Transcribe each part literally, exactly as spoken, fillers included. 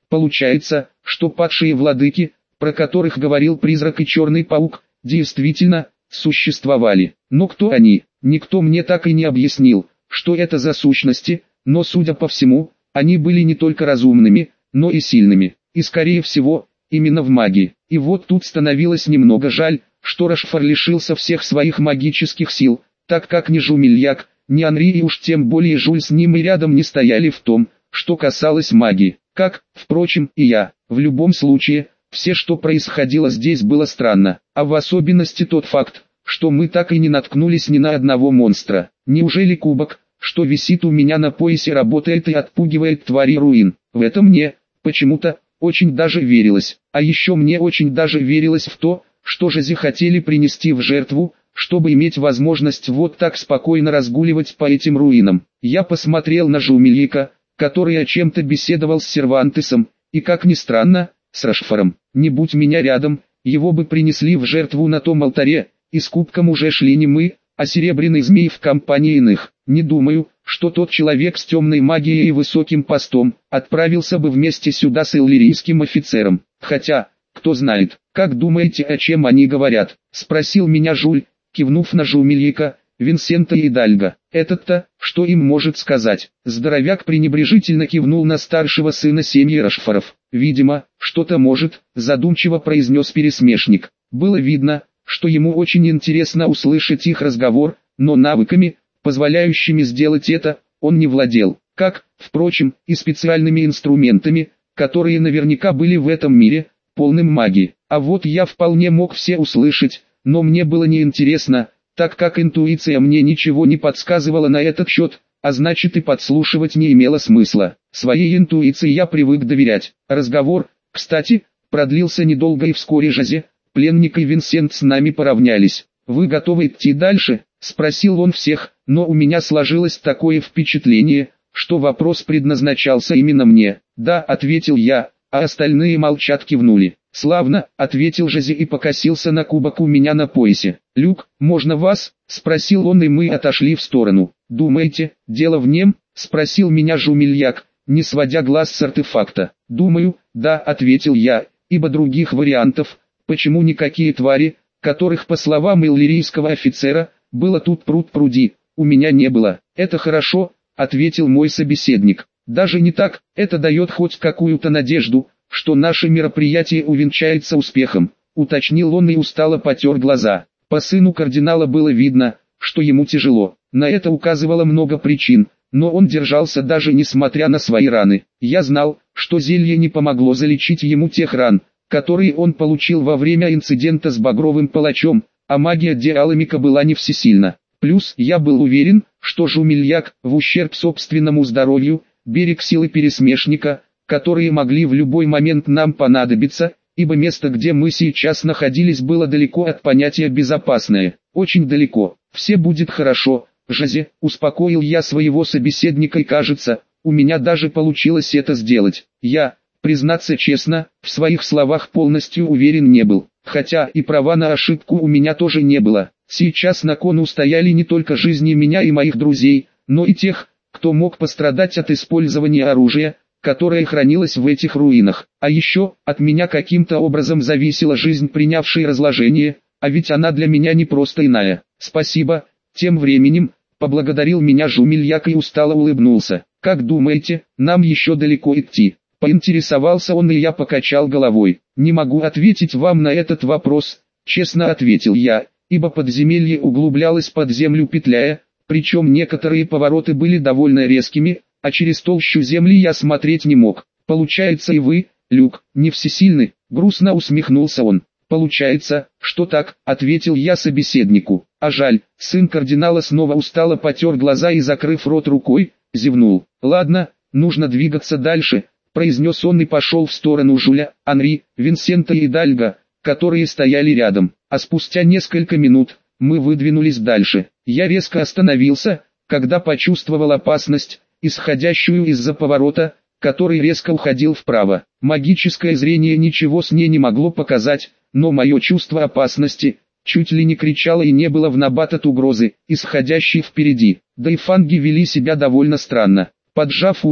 Получается, что падшие владыки, про которых говорил призрак и черный паук, действительно существовали. Но кто они? Никто мне так и не объяснил, что это за сущности, но судя по всему, они были не только разумными, но и сильными, и скорее всего, именно в магии. И вот тут становилось немного жаль, что Рошфор лишился всех своих магических сил, так как ни Жумельяк, ни Анри и уж тем более Жюль с ним и рядом не стояли в том, что касалось магии. Как, впрочем, и я. В любом случае, все, что происходило здесь, было странно, а в особенности тот факт, что мы так и не наткнулись ни на одного монстра. Неужели кубок, что висит у меня на поясе, работает и отпугивает твари руин? В это мне, почему-то, очень даже верилось. А еще мне очень даже верилось в то, что Жази хотели принести в жертву, чтобы иметь возможность вот так спокойно разгуливать по этим руинам. Я посмотрел на Жумельяка, который о чем-то беседовал с Сервантесом, и, как ни странно, с Рошфором. Не будь меня рядом, его бы принесли в жертву на том алтаре, и с кубком уже шли не мы, а серебряный змей в компании иных. Не думаю, что тот человек с темной магией и высоким постом отправился бы вместе сюда с иллирийским офицером. Хотя, кто знает. Как думаете, о чем они говорят? Спросил меня Жюль, кивнув на Жумельяка, Винсента и Идальго. Этот-то, что им может сказать? Здоровяк пренебрежительно кивнул на старшего сына семьи Рошфоров. Видимо, что-то может, задумчиво произнес пересмешник. Было видно, что ему очень интересно услышать их разговор, но навыками, позволяющими сделать это, он не владел. Как, впрочем, и специальными инструментами, которые наверняка были в этом мире, полным магии. А вот я вполне мог все услышать, но мне было неинтересно, так как интуиция мне ничего не подсказывала на этот счет, а значит и подслушивать не имело смысла. Своей интуиции я привык доверять. Разговор, кстати, продлился недолго, и вскоре Жази, пленник и Винсент с нами поравнялись. «Вы готовы идти дальше?» – спросил он всех, но у меня сложилось такое впечатление, что вопрос предназначался именно мне. «Да», – ответил я, а остальные молчат кивнули. «Славно», — ответил Жази и покосился на кубок у меня на поясе. «Люк, можно вас?» — спросил он, и мы отошли в сторону. «Думаете, дело в нем?» — спросил меня Жумельяк, не сводя глаз с артефакта. «Думаю, да», — ответил я, ибо других вариантов, почему никакие твари, которых, по словам иллирийского офицера, было тут пруд-пруди, у меня не было. «Это хорошо», — ответил мой собеседник. «Даже не так, это дает хоть какую-то надежду, что наше мероприятие увенчается успехом», — уточнил он и устало потер глаза. По сыну кардинала было видно, что ему тяжело. На это указывало много причин, но он держался даже несмотря на свои раны. Я знал, что зелье не помогло залечить ему тех ран, которые он получил во время инцидента с Багровым Палачом, а магия Диаламика была не всесильна. Плюс я был уверен, что Жумельяк, в ущерб собственному здоровью, берег силы пересмешника, которые могли в любой момент нам понадобиться, ибо место, где мы сейчас находились, было далеко от понятия «безопасное», очень далеко. «Все будет хорошо, Жази», — успокоил я своего собеседника, и кажется, у меня даже получилось это сделать. Я, признаться честно, в своих словах полностью уверен не был, хотя и права на ошибку у меня тоже не было. Сейчас на кону стояли не только жизни меня и моих друзей, но и тех, кто мог пострадать от использования оружия, которая хранилась в этих руинах. А еще, от меня каким-то образом зависела жизнь принявшей разложение, а ведь она для меня не просто иная. «Спасибо», тем временем, поблагодарил меня Жумельяк и устало улыбнулся. «Как думаете, нам еще далеко идти?» Поинтересовался он, и я покачал головой. «Не могу ответить вам на этот вопрос», честно ответил я, ибо подземелье углублялось под землю, петляя, причем некоторые повороты были довольно резкими, а через толщу земли я смотреть не мог. «Получается, и вы, Люк, не всесильны?» — грустно усмехнулся он. «Получается, что так», — ответил я собеседнику. «А жаль», — сын кардинала снова устало потер глаза и, закрыв рот рукой, зевнул. «Ладно, нужно двигаться дальше», — произнес он и пошел в сторону Жюля, Анри, Винсента и Идальго, которые стояли рядом. А спустя несколько минут мы выдвинулись дальше. Я резко остановился, когда почувствовал опасность, исходящую из-за поворота, который резко уходил вправо. Магическое зрение ничего с ней не могло показать, но мое чувство опасности чуть ли не кричало и не было в набат от угрозы, исходящей впереди. Да и фанги вели себя довольно странно. Поджав уши,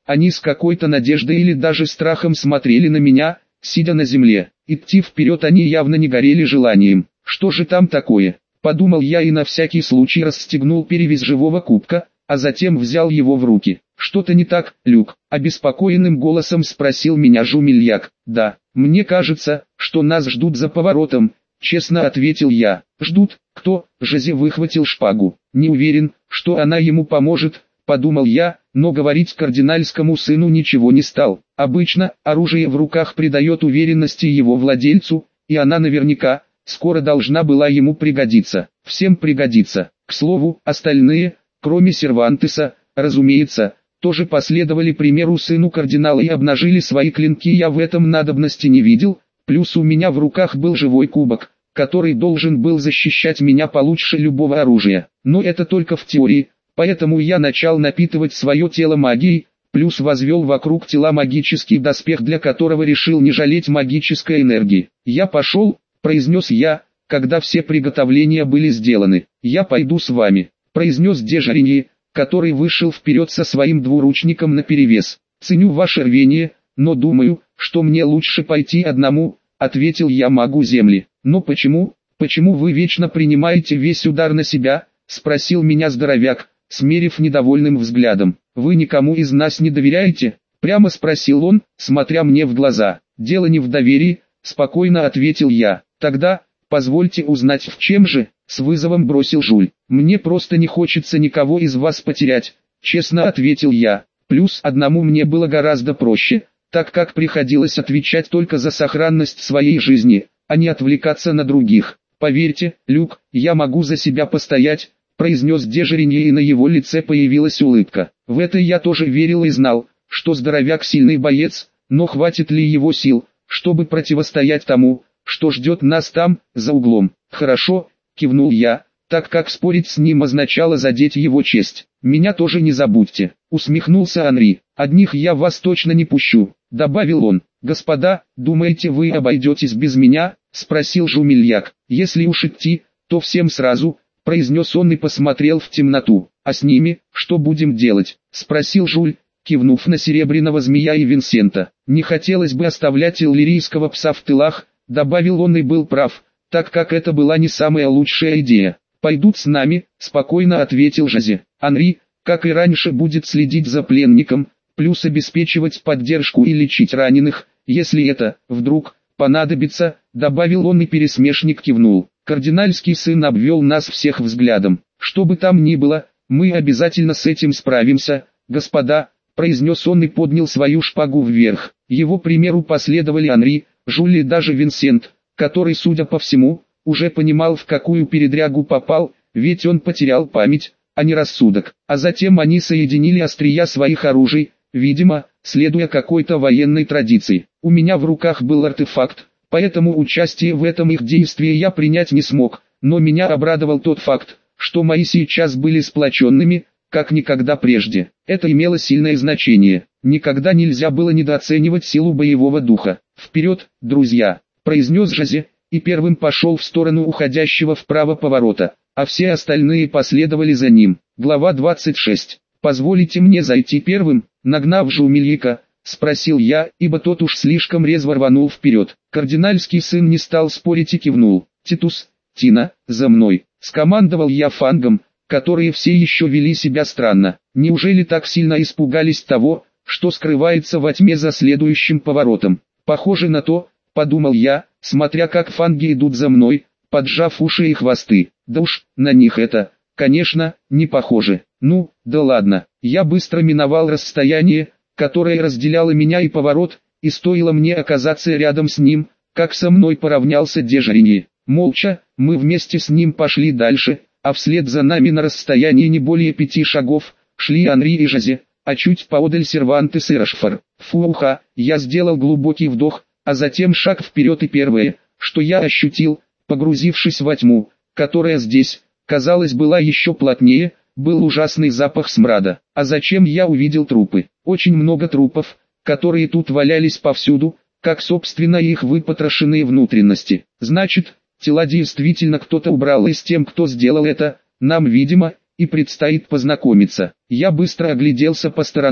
Они с какой-то надеждой или даже страхом смотрели на меня, сидя на земле. Идти вперед они явно не горели желанием. Что же там такое? Подумал я и на всякий случай расстегнул перевязь живого кубка, а затем взял его в руки. «Что-то не так, Люк?» – обеспокоенным голосом спросил меня Жумельяк. «Да, мне кажется, что нас ждут за поворотом», – честно ответил я. «Ждут? Кто?» – Жозе выхватил шпагу. «Не уверен, что она ему поможет», – подумал я, но говорить кардинальскому сыну ничего не стал. Обычно, оружие в руках придает уверенности его владельцу, и она наверняка, скоро должна была ему пригодиться. Всем пригодится. К слову, остальные, кроме Сервантеса, разумеется, тоже последовали примеру сыну кардинала и обнажили свои клинки. Я в этом надобности не видел, плюс у меня в руках был живой кубок, который должен был защищать меня получше любого оружия. Но это только в теории, поэтому я начал напитывать свое тело магией, плюс возвел вокруг тела магический доспех, для которого решил не жалеть магической энергии. «Я пошел», — произнес я, когда все приготовления были сделаны. «Я пойду с вами», — произнес де Жариньи, который вышел вперед со своим двуручником наперевес. «Ценю ваше рвение, но думаю, что мне лучше пойти одному», — ответил я магу земли. «Но почему, почему вы вечно принимаете весь удар на себя?» — спросил меня здоровяк, смерив недовольным взглядом. «Вы никому из нас не доверяете?» — прямо спросил он, смотря мне в глаза. «Дело не в доверии», — спокойно ответил я. «Тогда, позвольте узнать, в чем же?» — с вызовом бросил Жуль. «Мне просто не хочется никого из вас потерять», — честно ответил я. Плюс одному мне было гораздо проще, так как приходилось отвечать только за сохранность своей жизни, а не отвлекаться на других. «Поверьте, Люк, я могу за себя постоять», — произнес де Жариньи, и на его лице появилась улыбка. В это я тоже верил и знал, что здоровяк сильный боец, но хватит ли его сил, чтобы противостоять тому, что ждет нас там, за углом. «Хорошо», — кивнул я, так как спорить с ним означало задеть его честь. «Меня тоже не забудьте», — усмехнулся Анри. «Одних я вас точно не пущу», — добавил он. «Господа, думаете, вы обойдетесь без меня?» — спросил Жумельяк. «Если уж идти, то всем сразу», — произнес он и посмотрел в темноту. «А с ними, что будем делать?» — спросил Жуль, кивнув на серебряного змея и Винсента. «Не хотелось бы оставлять иллирийского пса в тылах», — добавил он, и был прав, так как это была не самая лучшая идея. «Пойдут с нами», — спокойно ответил Жозе. «Анри, как и раньше, будет следить за пленником, плюс обеспечивать поддержку и лечить раненых, если это, вдруг, понадобится», — добавил он, и пересмешник кивнул. Кардинальский сын обвел нас всех взглядом. «Что бы там ни было, мы обязательно с этим справимся, господа», — произнес он и поднял свою шпагу вверх. Его примеру последовали Анри, Жюль и даже Винсент, который, судя по всему, уже понимал, в какую передрягу попал, ведь он потерял память, а не рассудок. А затем они соединили острия своих оружий, видимо, следуя какой-то военной традиции. У меня в руках был артефакт, поэтому участие в этом их действии я принять не смог, но меня обрадовал тот факт, что мои сейчас были сплоченными, как никогда прежде. Это имело сильное значение. Никогда нельзя было недооценивать силу боевого духа. «Вперед, друзья!» — произнес Жозе, и первым пошел в сторону уходящего вправо поворота, а все остальные последовали за ним. Глава двадцать шесть. «Позволите мне зайти первым?» — нагнав Жумельяка, спросил я, ибо тот уж слишком резво рванул вперед. Кардинальский сын не стал спорить и кивнул. «Титус, Тина, за мной!» — скомандовал я фангом, которые все еще вели себя странно. Неужели так сильно испугались того, что скрывается во тьме за следующим поворотом? «Похоже на то», — подумал я, смотря как фанги идут за мной, поджав уши и хвосты. Да уж, на них это, конечно, не похоже. Ну, да ладно. Я быстро миновал расстояние, которое разделяло меня и поворот, и стоило мне оказаться рядом с ним, как со мной поравнялся де Жариньи. Молча, мы вместе с ним пошли дальше, а вслед за нами на расстоянии не более пяти шагов, шли Анри и Жозе, а чуть поодаль Сервантес и Рошфор. Фуха, я сделал глубокий вдох, а затем шаг вперед, и первое, что я ощутил, погрузившись во тьму, которая здесь, казалось, была еще плотнее, был ужасный запах смрада. А зачем я увидел трупы? Очень много трупов, которые тут валялись повсюду, как собственно их выпотрошенные внутренности. Значит, тела действительно кто-то убрал, и с тем, кто сделал это, нам, видимо, и предстоит познакомиться. Я быстро огляделся по сторонам,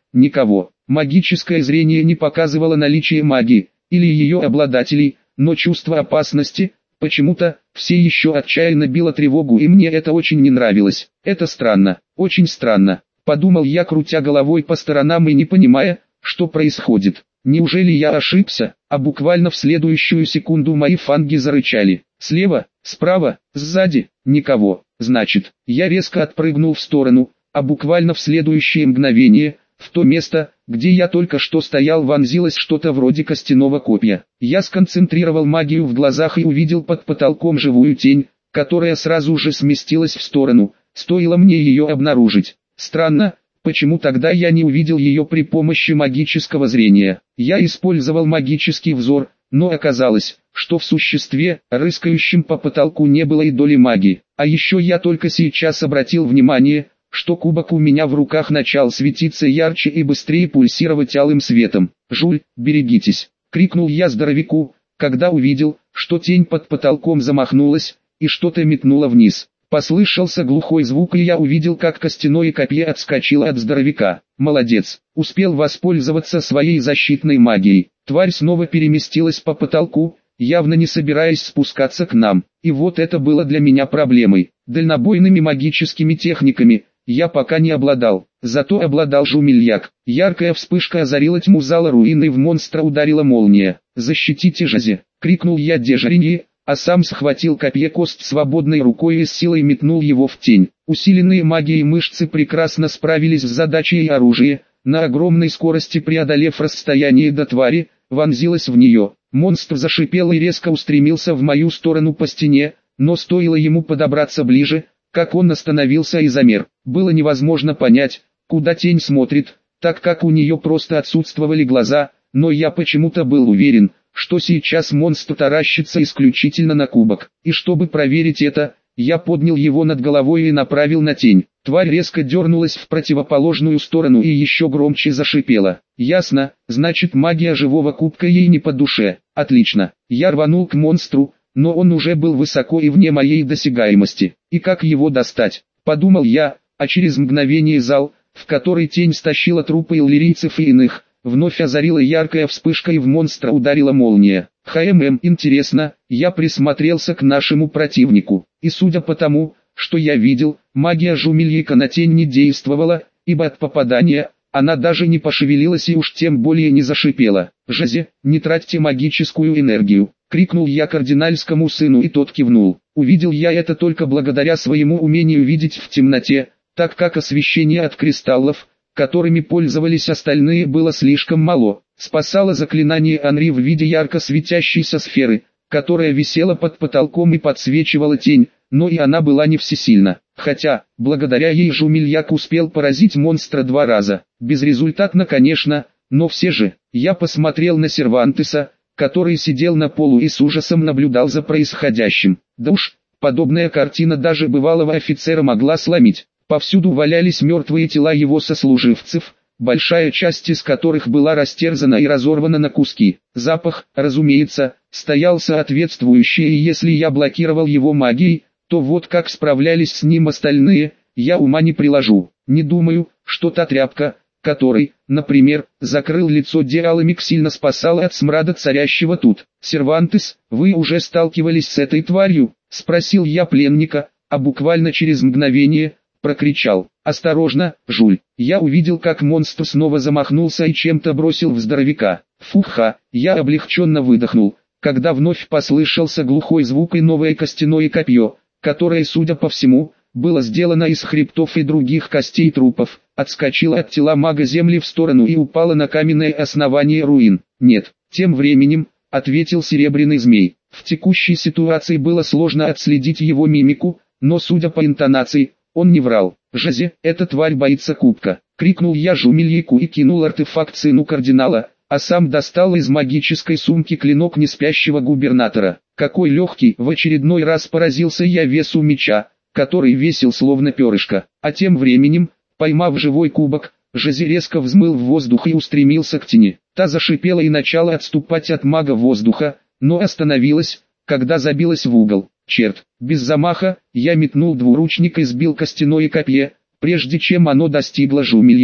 никого. Магическое зрение не показывало наличие магии, или ее обладателей, но чувство опасности, почему-то, все еще отчаянно било тревогу, и мне это очень не нравилось. Это странно, очень странно, подумал я, крутя головой по сторонам и не понимая, что происходит. Неужели я ошибся? А буквально в следующую секунду мои фанги зарычали. Слева, справа, сзади, никого. Значит, я резко отпрыгнул в сторону, а буквально в следующее мгновение, в то место, где я только что стоял, вонзилось что-то вроде костяного копья. Я сконцентрировал магию в глазах и увидел под потолком живую тень, которая сразу же сместилась в сторону, стоило мне ее обнаружить. Странно, почему тогда я не увидел ее при помощи магического зрения? Я использовал магический взор, но оказалось, что в существе, рыскающем по потолку, не было и доли магии. А еще я только сейчас обратил внимание, что кубок у меня в руках начал светиться ярче и быстрее пульсировать алым светом. «Жуль, берегитесь!» — крикнул я здоровяку, когда увидел, что тень под потолком замахнулась, и что-то метнуло вниз. Послышался глухой звук, и я увидел, как костяное копье отскочило от здоровяка. Молодец, успел воспользоваться своей защитной магией. Тварь снова переместилась по потолку, явно не собираясь спускаться к нам. И вот это было для меня проблемой. Дальнобойными магическими техниками я пока не обладал, зато обладал жумельяк. Яркая вспышка озарила тьму зала руин, и в монстра ударила молния. «Защитите Жази!» — крикнул я Дежаринье, а сам схватил копье-кость свободной рукой и с силой метнул его в тень. Усиленные магией мышцы прекрасно справились с задачей, и оружие, на огромной скорости преодолев расстояние до твари, вонзилось в нее. Монстр зашипел и резко устремился в мою сторону по стене, но стоило ему подобраться ближе, как он остановился и замер. Было невозможно понять, куда тень смотрит, так как у нее просто отсутствовали глаза, но я почему-то был уверен, что сейчас монстр таращится исключительно на кубок. И чтобы проверить это, я поднял его над головой и направил на тень. Тварь резко дернулась в противоположную сторону и еще громче зашипела. Ясно, значит, магия живого кубка ей не по душе. Отлично. Я рванул к монстру, но он уже был высоко и вне моей досягаемости. И как его достать? Подумал я, а через мгновение зал, в который тень стащила трупы иллирийцев и иных, вновь озарила яркая вспышка, и в монстра ударила молния. Хмм, интересно, я присмотрелся к нашему противнику, и судя по тому, что я видел, магия жумельяка на тень не действовала, ибо от попадания она даже не пошевелилась и уж тем более не зашипела. «Жази, не тратьте магическую энергию!» — крикнул я кардинальскому сыну, и тот кивнул. Увидел я это только благодаря своему умению видеть в темноте, так как освещение от кристаллов, которыми пользовались остальные, было слишком мало. Спасало заклинание Анри в виде ярко светящейся сферы, которая висела под потолком и подсвечивала тень, но и она была не всесильна. Хотя, благодаря ей жумельяк успел поразить монстра два раза. Безрезультатно, конечно, но все же. Я посмотрел на Сервантеса, который сидел на полу и с ужасом наблюдал за происходящим. Да уж, подобная картина даже бывалого офицера могла сломить. Повсюду валялись мертвые тела его сослуживцев, большая часть из которых была растерзана и разорвана на куски. Запах, разумеется, стоял соответствующий, и если я блокировал его магией, то вот как справлялись с ним остальные, я ума не приложу. Не думаю, что та тряпка, которой, например, закрыл лицо Диаламик, сильно спасала от смрада, царящего тут. «Сервантес, вы уже сталкивались с этой тварью?» — спросил я пленника, а буквально через мгновение прокричал: «Осторожно, Жуль!» Я увидел, как монстр снова замахнулся и чем-то бросил в здоровяка. Фуха, я облегченно выдохнул, когда вновь послышался глухой звук, и новое костяное копье, которое, судя по всему, было сделано из хребтов и других костей трупов, отскочило от тела мага земли в сторону и упало на каменное основание руин. «Нет», тем временем, ответил серебряный змей. В текущей ситуации было сложно отследить его мимику, но судя по интонации, он не врал. «Жази, эта тварь боится кубка!» — крикнул я жумельяку и кинул артефакт сыну кардинала, а сам достал из магической сумки клинок неспящего губернатора. Какой легкий! В очередной раз поразился я весу меча, который весил словно перышко. А тем временем, поймав живой кубок, Жази резко взмыл в воздух и устремился к тени. Та зашипела и начала отступать от мага воздуха, но остановилась, когда забилась в угол. Черт, без замаха, я метнул двуручник и сбил костяное копье, прежде чем оно достигло жумельяка.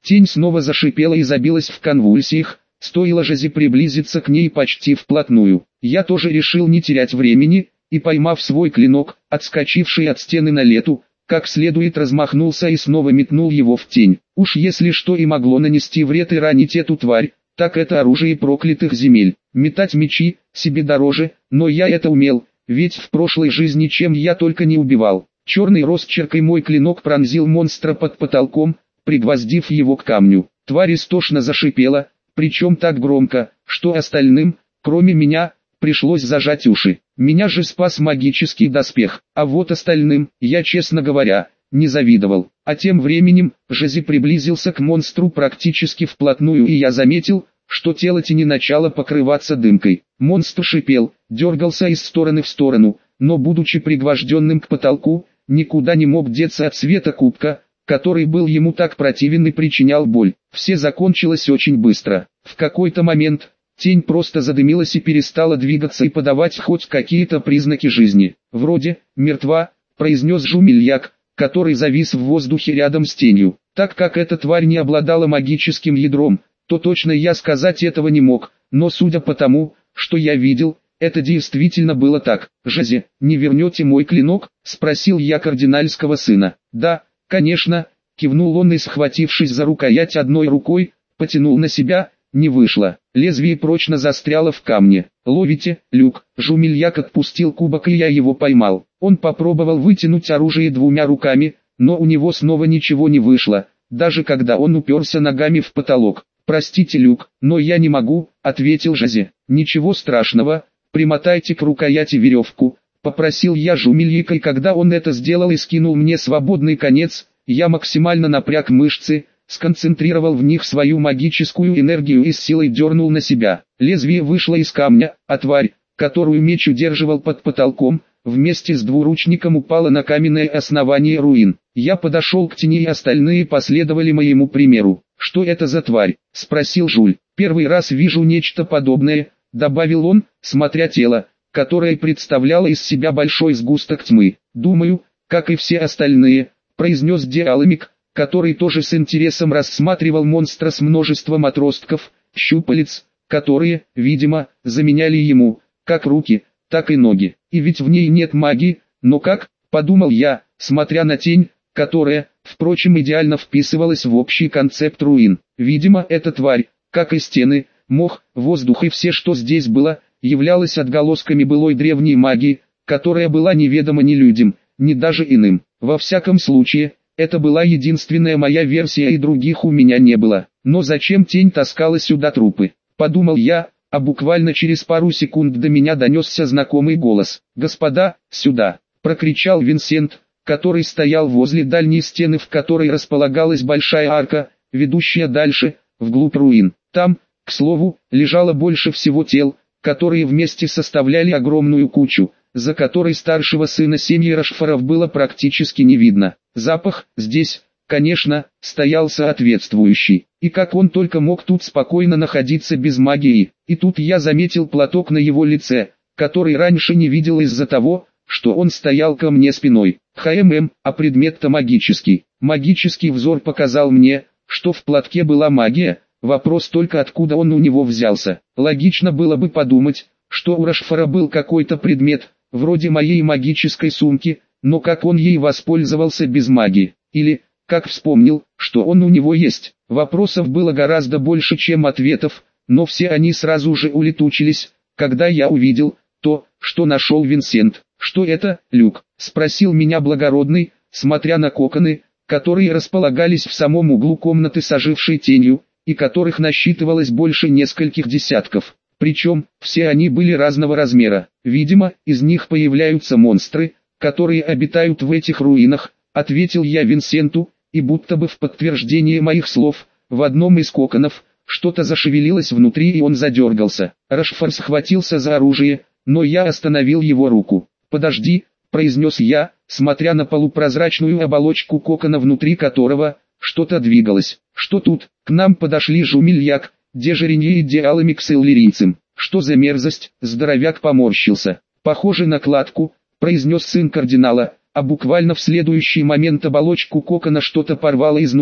Тень снова зашипела и забилась в конвульсиях, стоило Жозе приблизиться к ней почти вплотную. Я тоже решил не терять времени, и поймав свой клинок, отскочивший от стены на лету, как следует размахнулся и снова метнул его в тень. Уж если что и могло нанести вред и ранить эту тварь, так это оружие проклятых земель. Метать мечи, себе дороже, но я это умел, ведь в прошлой жизни чем я только не убивал. Черный росчеркой мой клинок пронзил монстра под потолком, пригвоздив его к камню. Тварь истошно зашипела, причем так громко, что остальным, кроме меня, пришлось зажать уши. Меня же спас магический доспех, а вот остальным, я, честно говоря, не завидовал. А тем временем, Жозе приблизился к монстру практически вплотную, и я заметил, что тело тени начало покрываться дымкой. Монстр шипел, дергался из стороны в сторону, но будучи пригвожденным к потолку, никуда не мог деться от света кубка, который был ему так противен и причинял боль. Все закончилось очень быстро. В какой-то момент тень просто задымилась и перестала двигаться и подавать хоть какие-то признаки жизни. «Вроде мертва», — произнес Жумельяк, который завис в воздухе рядом с тенью. Так как эта тварь не обладала магическим ядром, то точно я сказать этого не мог, но судя по тому, что я видел, это действительно было так. «Жозе, не вернете мой клинок?» — спросил я кардинальского сына. «Да, конечно», — кивнул он и, схватившись за рукоять одной рукой, потянул на себя. Не вышло. Лезвие прочно застряло в камне. «Ловите, Люк!» Жумельяк отпустил кубок, и я его поймал. Он попробовал вытянуть оружие двумя руками, но у него снова ничего не вышло, даже когда он уперся ногами в потолок. «Простите, Люк, но я не могу», — ответил Жозе. «Ничего страшного, примотайте к рукояти веревку», — попросил я Жумельяка, и когда он это сделал и скинул мне свободный конец, я максимально напряг мышцы, сконцентрировал в них свою магическую энергию и с силой дернул на себя. Лезвие вышло из камня, а тварь, которую меч удерживал под потолком, вместе с двуручником упала на каменное основание руин. Я подошел к тени, и остальные последовали моему примеру. «Что это за тварь?» — спросил Жуль. «Первый раз вижу нечто подобное», — добавил он, смотря тело, которое представляло из себя большой сгусток тьмы. «Думаю, как и все остальные», — произнес Диаламик, который тоже с интересом рассматривал монстра с множеством отростков, щупалец, которые, видимо, заменяли ему, как руки, так и ноги. И ведь в ней нет магии, но как, подумал я, смотря на тень, которая, впрочем, идеально вписывалась в общий концепт руин. Видимо, эта тварь, как и стены, мох, воздух и все, что здесь было, являлась отголосками былой древней магии, которая была неведома ни людям, ни даже иным. Во всяком случае, это была единственная моя версия, и других у меня не было. Но зачем тень таскала сюда трупы? Подумал я, а буквально через пару секунд до меня донесся знакомый голос. «Господа, сюда!» — прокричал Винсент, который стоял возле дальней стены, в которой располагалась большая арка, ведущая дальше, вглубь руин. Там, к слову, лежало больше всего тел, которые вместе составляли огромную кучу, за которой старшего сына семьи Рошфоров было практически не видно. Запах здесь, конечно, стоял соответствующий. И как он только мог тут спокойно находиться без магии. И тут я заметил платок на его лице, который раньше не видел из-за того, что он стоял ко мне спиной. ХММ, а предмет-то магический. Магический взор показал мне, что в платке была магия. Вопрос только, откуда он у него взялся. Логично было бы подумать, что у Рошфора был какой-то предмет, вроде моей магической сумки, но как он ей воспользовался без магии, или, как вспомнил, что он у него есть. Вопросов было гораздо больше, чем ответов, но все они сразу же улетучились, когда я увидел то, что нашел Винсент. «Что это, Люк?» — спросил меня благородный, смотря на коконы, которые располагались в самом углу комнаты с ожившей тенью, и которых насчитывалось больше нескольких десятков. Причем, все они были разного размера. Видимо, из них появляются монстры, которые обитают в этих руинах, ответил я Винсенту, и будто бы в подтверждение моих слов, в одном из коконов, что-то зашевелилось внутри, и он задергался. Рошфор схватился за оружие, но я остановил его руку. «Подожди», — произнес я, смотря на полупрозрачную оболочку кокона, внутри которого что-то двигалось. «Что тут?» К нам подошли Жумельяк, Дежеринье и Диаламик с иллирийцем. «Что за мерзость?» Здоровяк поморщился. «Похоже на кладку», — произнес сын кардинала, а буквально в следующий момент оболочку кокона что-то порвало изнутри,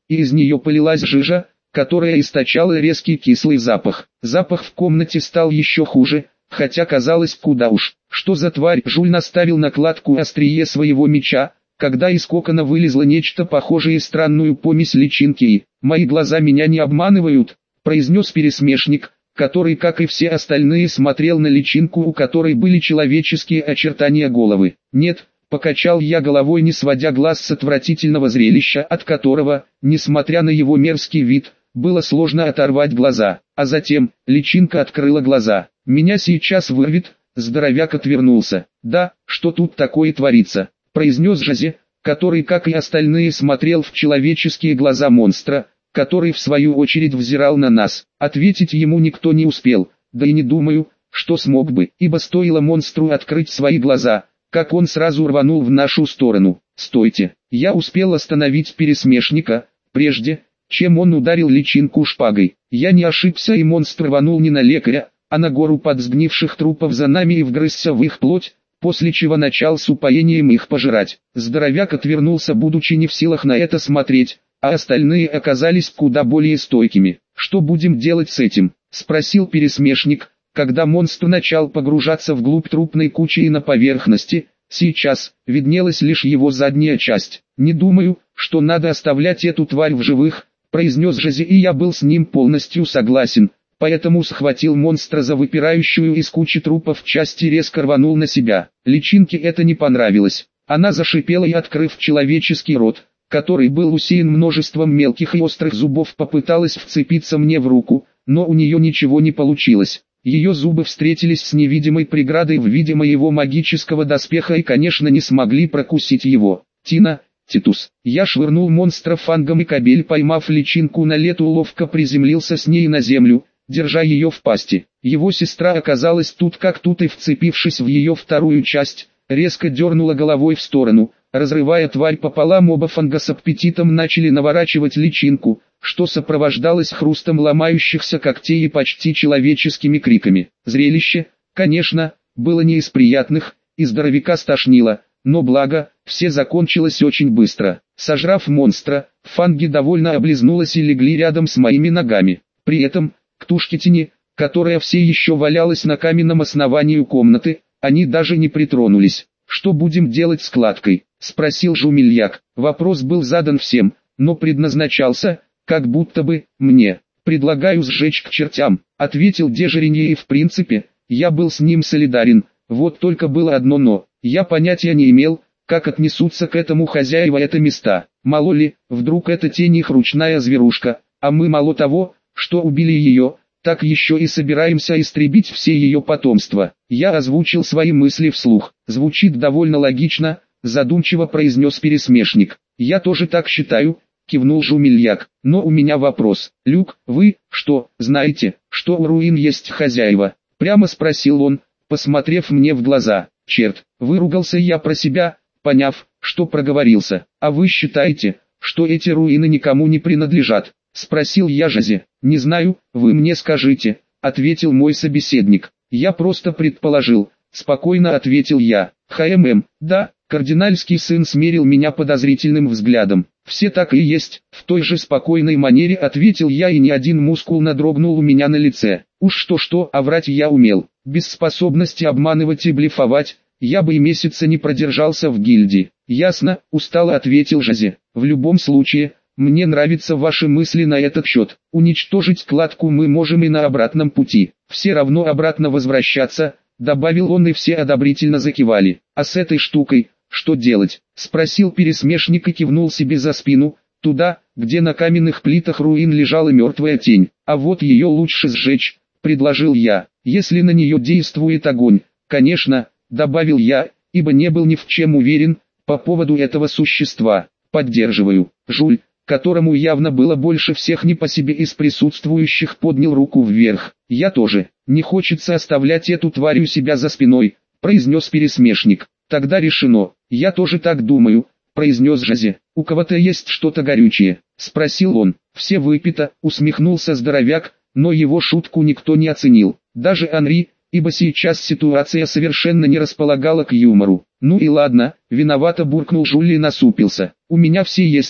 и из нее полилась жижа, которая источала резкий кислый запах. Запах в комнате стал еще хуже, хотя казалось куда уж. Что за тварь? Жуль наставил накладку острие своего меча, когда из кокона вылезло нечто похожее в странную помесь личинки и «Мои глаза меня не обманывают», произнес пересмешник, который, как и все остальные, смотрел на личинку, у которой были человеческие очертания головы. «Нет», покачал я головой, не сводя глаз с отвратительного зрелища, от которого, несмотря на его мерзкий вид, было сложно оторвать глаза. А затем, личинка открыла глаза. «Меня сейчас вырвет», здоровяк отвернулся. «Да, что тут такое творится?» произнес Жозе, который, как и остальные, смотрел в человеческие глаза монстра, который в свою очередь взирал на нас. Ответить ему никто не успел, да и не думаю, что смог бы, ибо стоило монстру открыть свои глаза, как он сразу рванул в нашу сторону. «Стойте!» Я успел остановить пересмешника, прежде, чем он ударил личинку шпагой. Я не ошибся, и монстр рванул не на лекаря, а на гору подсгнивших трупов за нами и вгрызся в их плоть, после чего начал с упоением их пожирать. Здоровяк отвернулся, будучи не в силах на это смотреть, а остальные оказались куда более стойкими. «Что будем делать с этим?» — спросил пересмешник, когда монстр начал погружаться вглубь трупной кучи и на поверхности. Сейчас виднелась лишь его задняя часть. «Не думаю, что надо оставлять эту тварь в живых», — произнес Жозе, и я был с ним полностью согласен. Поэтому схватил монстра за выпирающую из кучи трупов часть и резко рванул на себя. Личинке это не понравилось. Она зашипела и, открыв человеческий рот, который был усеян множеством мелких и острых зубов, попыталась вцепиться мне в руку, но у нее ничего не получилось. Ее зубы встретились с невидимой преградой в виде моего магического доспеха и, конечно, не смогли прокусить его. «Тина, Титус!» Я швырнул монстра фангом, и кобель, поймав личинку на лету, ловко приземлился с ней на землю, держа ее в пасти. Его сестра оказалась тут как тут и, вцепившись в ее вторую часть, резко дернула головой в сторону, разрывая тварь пополам. Оба фанга с аппетитом начали наворачивать личинку, что сопровождалось хрустом ломающихся когтей и почти человеческими криками. Зрелище, конечно, было не из приятных, и здоровяка стошнило, но благо, все закончилось очень быстро. Сожрав монстра, фанги довольно облизнулась и легли рядом с моими ногами. При этом, к тушке Тини, которая все еще валялась на каменном основании комнаты, они даже не притронулись. «Что будем делать с кладкой?» — спросил Жумельяк. Вопрос был задан всем, но предназначался, как будто бы, мне. «Предлагаю сжечь к чертям», — ответил Дежеринье, и в принципе, я был с ним солидарен. Вот только было одно «но». Я понятия не имел, как отнесутся к этому хозяева это места. Мало ли, вдруг это тень их ручная зверушка, а мы мало того, что убили ее, так еще и собираемся истребить все ее потомство. Я озвучил свои мысли вслух. «Звучит довольно логично», — задумчиво произнес пересмешник. «Я тоже так считаю», — кивнул Жумельяк. «Но у меня вопрос. Люк, вы, что, знаете, что у руин есть хозяева?» — прямо спросил он, посмотрев мне в глаза. «Черт», — выругался я про себя, поняв, что проговорился. «А вы считаете, что эти руины никому не принадлежат?» — спросил я Жозе. «Не знаю, вы мне скажите», — ответил мой собеседник. «Я просто предположил», — спокойно ответил я. «Хмм, да», — кардинальский сын смерил меня подозрительным взглядом. «Все так и есть», — в той же спокойной манере ответил я, и ни один мускул не дрогнул у меня на лице. Уж что-что, а врать я умел. Без способности обманывать и блефовать, я бы и месяца не продержался в гильдии. «Ясно», — устало ответил Жозе. «В любом случае, мне нравятся ваши мысли на этот счет. Уничтожить кладку мы можем и на обратном пути. Все равно обратно возвращаться», — добавил он, и все одобрительно закивали. «А с этой штукой что делать?» — спросил пересмешник и кивнул себе за спину, туда, где на каменных плитах руин лежала мертвая тень. «А вот ее лучше сжечь», — предложил я, — «если на нее действует огонь, конечно», — добавил я, ибо не был ни в чем уверен по поводу этого существа. «Поддерживаю». Жуль, которому явно было больше всех не по себе из присутствующих, поднял руку вверх. «Я тоже. Не хочется оставлять эту тварь у себя за спиной», — произнес пересмешник. «Тогда решено. Я тоже так думаю», — произнес Жозе. «У кого-то есть что-то горючее?» — спросил он. «Все выпито», — усмехнулся здоровяк, но его шутку никто не оценил. Даже Анри, ибо сейчас ситуация совершенно не располагала к юмору. «Ну и ладно», — виновато буркнул Жуль и насупился. «У меня все есть»,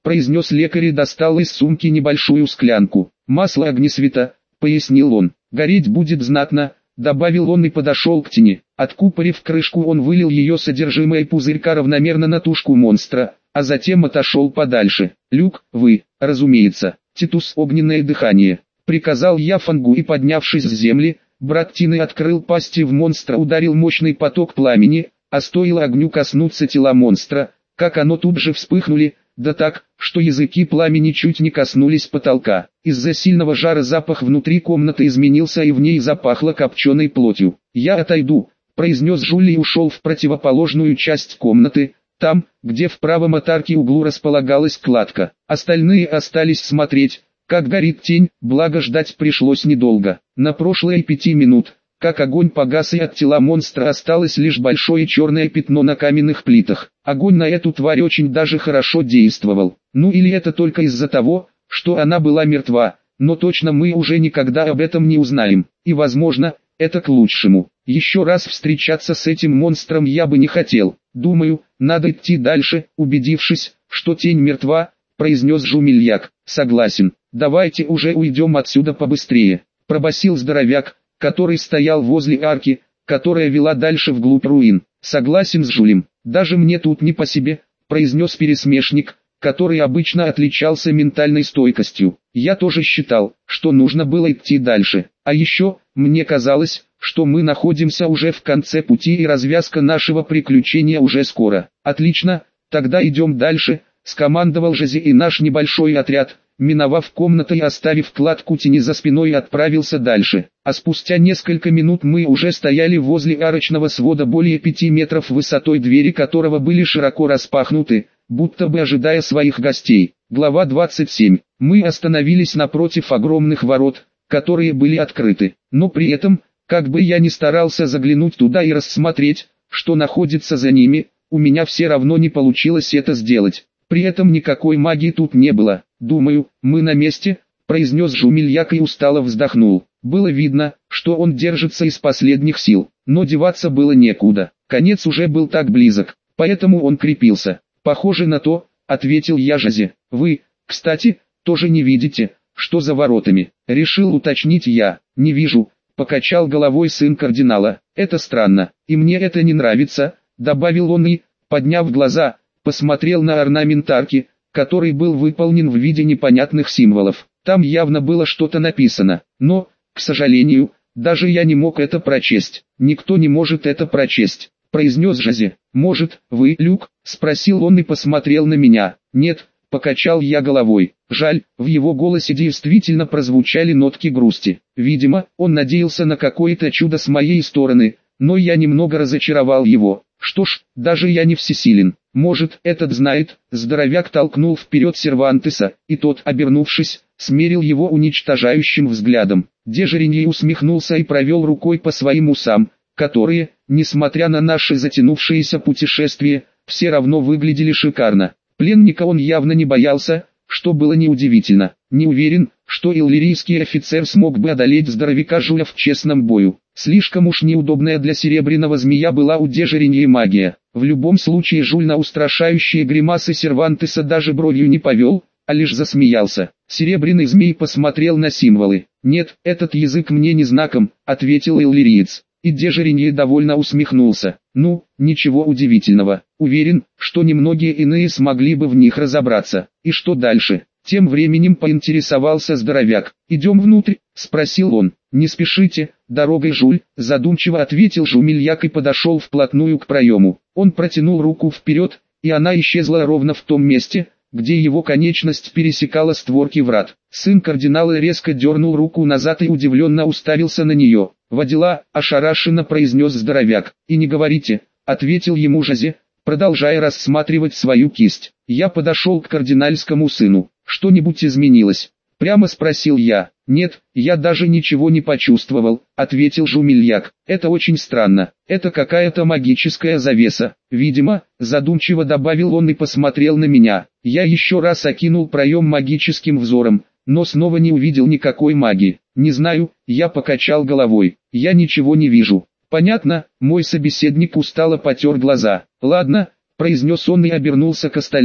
произнес лекарь и достал из сумки небольшую склянку. «Масло огнесвета», — пояснил он. «Гореть будет знатно», — добавил он и подошел к тени. Откупорив крышку, он вылил ее содержимое пузырька равномерно на тушку монстра, а затем отошел подальше. «Люк, вы, разумеется, Титус, огненное дыхание», — приказал я Фангу и, поднявшись с земли, брат Тины открыл пасть и в монстра ударил мощный поток пламени, а стоило огню коснуться тела монстра, как оно тут же вспыхнули, да так, что языки пламени чуть не коснулись потолка. Из-за сильного жара запах внутри комнаты изменился и в ней запахло копченой плотью. «Я отойду», — произнес Жюль и ушел в противоположную часть комнаты, там, где в правом от арки углу располагалась кладка. Остальные остались смотреть, как горит тень, благо ждать пришлось недолго. На прошлые пяти минут, как огонь погас и от тела монстра осталось лишь большое черное пятно на каменных плитах. Огонь на эту тварь очень даже хорошо действовал. Ну или это только из-за того, что она была мертва, но точно мы уже никогда об этом не узнаем. И возможно, это к лучшему. Еще раз встречаться с этим монстром я бы не хотел. Думаю, надо идти дальше. Убедившись, что тень мертва, произнес Жумельяк. «Согласен, давайте уже уйдем отсюда побыстрее», пробасил здоровяк, который стоял возле арки, которая вела дальше вглубь руин. «Согласен с Жулем, даже мне тут не по себе», произнес пересмешник, который обычно отличался ментальной стойкостью. «Я тоже считал, что нужно было идти дальше, а еще, мне казалось, что мы находимся уже в конце пути и развязка нашего приключения уже скоро». «Отлично, тогда идем дальше», скомандовал Жозе, и наш небольшой отряд, миновав комнаты и оставив кладку тени за спиной, отправился дальше. А спустя несколько минут мы уже стояли возле арочного свода более пяти метров высотой, двери которого были широко распахнуты, будто бы ожидая своих гостей. Глава двадцать семь. Мы остановились напротив огромных ворот, которые были открыты, но при этом, как бы я ни старался заглянуть туда и рассмотреть, что находится за ними, у меня все равно не получилось это сделать. При этом никакой магии тут не было. «Думаю, мы на месте», — произнес Жумельяк и устало вздохнул. Было видно, что он держится из последних сил, но деваться было некуда. Конец уже был так близок, поэтому он крепился. «Похоже на то», — ответил я Жозе. «Вы, кстати, тоже не видите, что за воротами?» Решил уточнить я. «Не вижу», — покачал головой сын кардинала. «Это странно, и мне это не нравится», — добавил он и, подняв глаза, посмотрел на орнамент арки, который был выполнен в виде непонятных символов. Там явно было что-то написано, но, к сожалению, даже я не мог это прочесть. «Никто не может это прочесть», — произнес Жозе. «Может, вы, Люк?» — спросил он и посмотрел на меня. «Нет», — покачал я головой. Жаль, в его голосе действительно прозвучали нотки грусти. Видимо, он надеялся на какое-то чудо с моей стороны, но я немного разочаровал его. Что ж, даже я не всесилен. «Может, этот знает», — здоровяк толкнул вперед Сервантеса, и тот, обернувшись, смерил его уничтожающим взглядом. Дежериньи усмехнулся и провел рукой по своим усам, которые, несмотря на наше затянувшееся путешествие, все равно выглядели шикарно. Пленника он явно не боялся, что было неудивительно. Не уверен, что иллирийский офицер смог бы одолеть здоровяка Жуля в честном бою. Слишком уж неудобная для серебряного змея была у Дежериньи магия. В любом случае Жуль на устрашающие гримасы Сервантеса даже бровью не повел, а лишь засмеялся. Серебряный змей посмотрел на символы. «Нет, этот язык мне не знаком», — ответил иллириец. И Дежериньи довольно усмехнулся. «Ну, ничего удивительного. Уверен, что немногие иные смогли бы в них разобраться. И что дальше?» Тем временем поинтересовался здоровяк. «Идем внутрь?» — спросил он. «Не спешите, дорогой, Жуль», — задумчиво ответил Жумельяк и подошел вплотную к проему. Он протянул руку вперед, и она исчезла ровно в том месте, где его конечность пересекала створки врат. Сын кардинала резко дернул руку назад и удивленно уставился на нее. «Во дела», — ошарашенно произнес здоровяк. «И не говорите», — ответил ему Жозе, продолжая рассматривать свою кисть. Я подошел к кардинальскому сыну. «Что-нибудь изменилось?» — прямо спросил я. «Нет, я даже ничего не почувствовал», — ответил Жумельяк. «Это очень странно. Это какая-то магическая завеса. Видимо», — задумчиво добавил он и посмотрел на меня. Я еще раз окинул проем магическим взором, но снова не увидел никакой магии. «Не знаю», — я покачал головой. «Я ничего не вижу». «Понятно», — мой собеседник устало потер глаза. «Ладно», — произнес он и обернулся к остальным.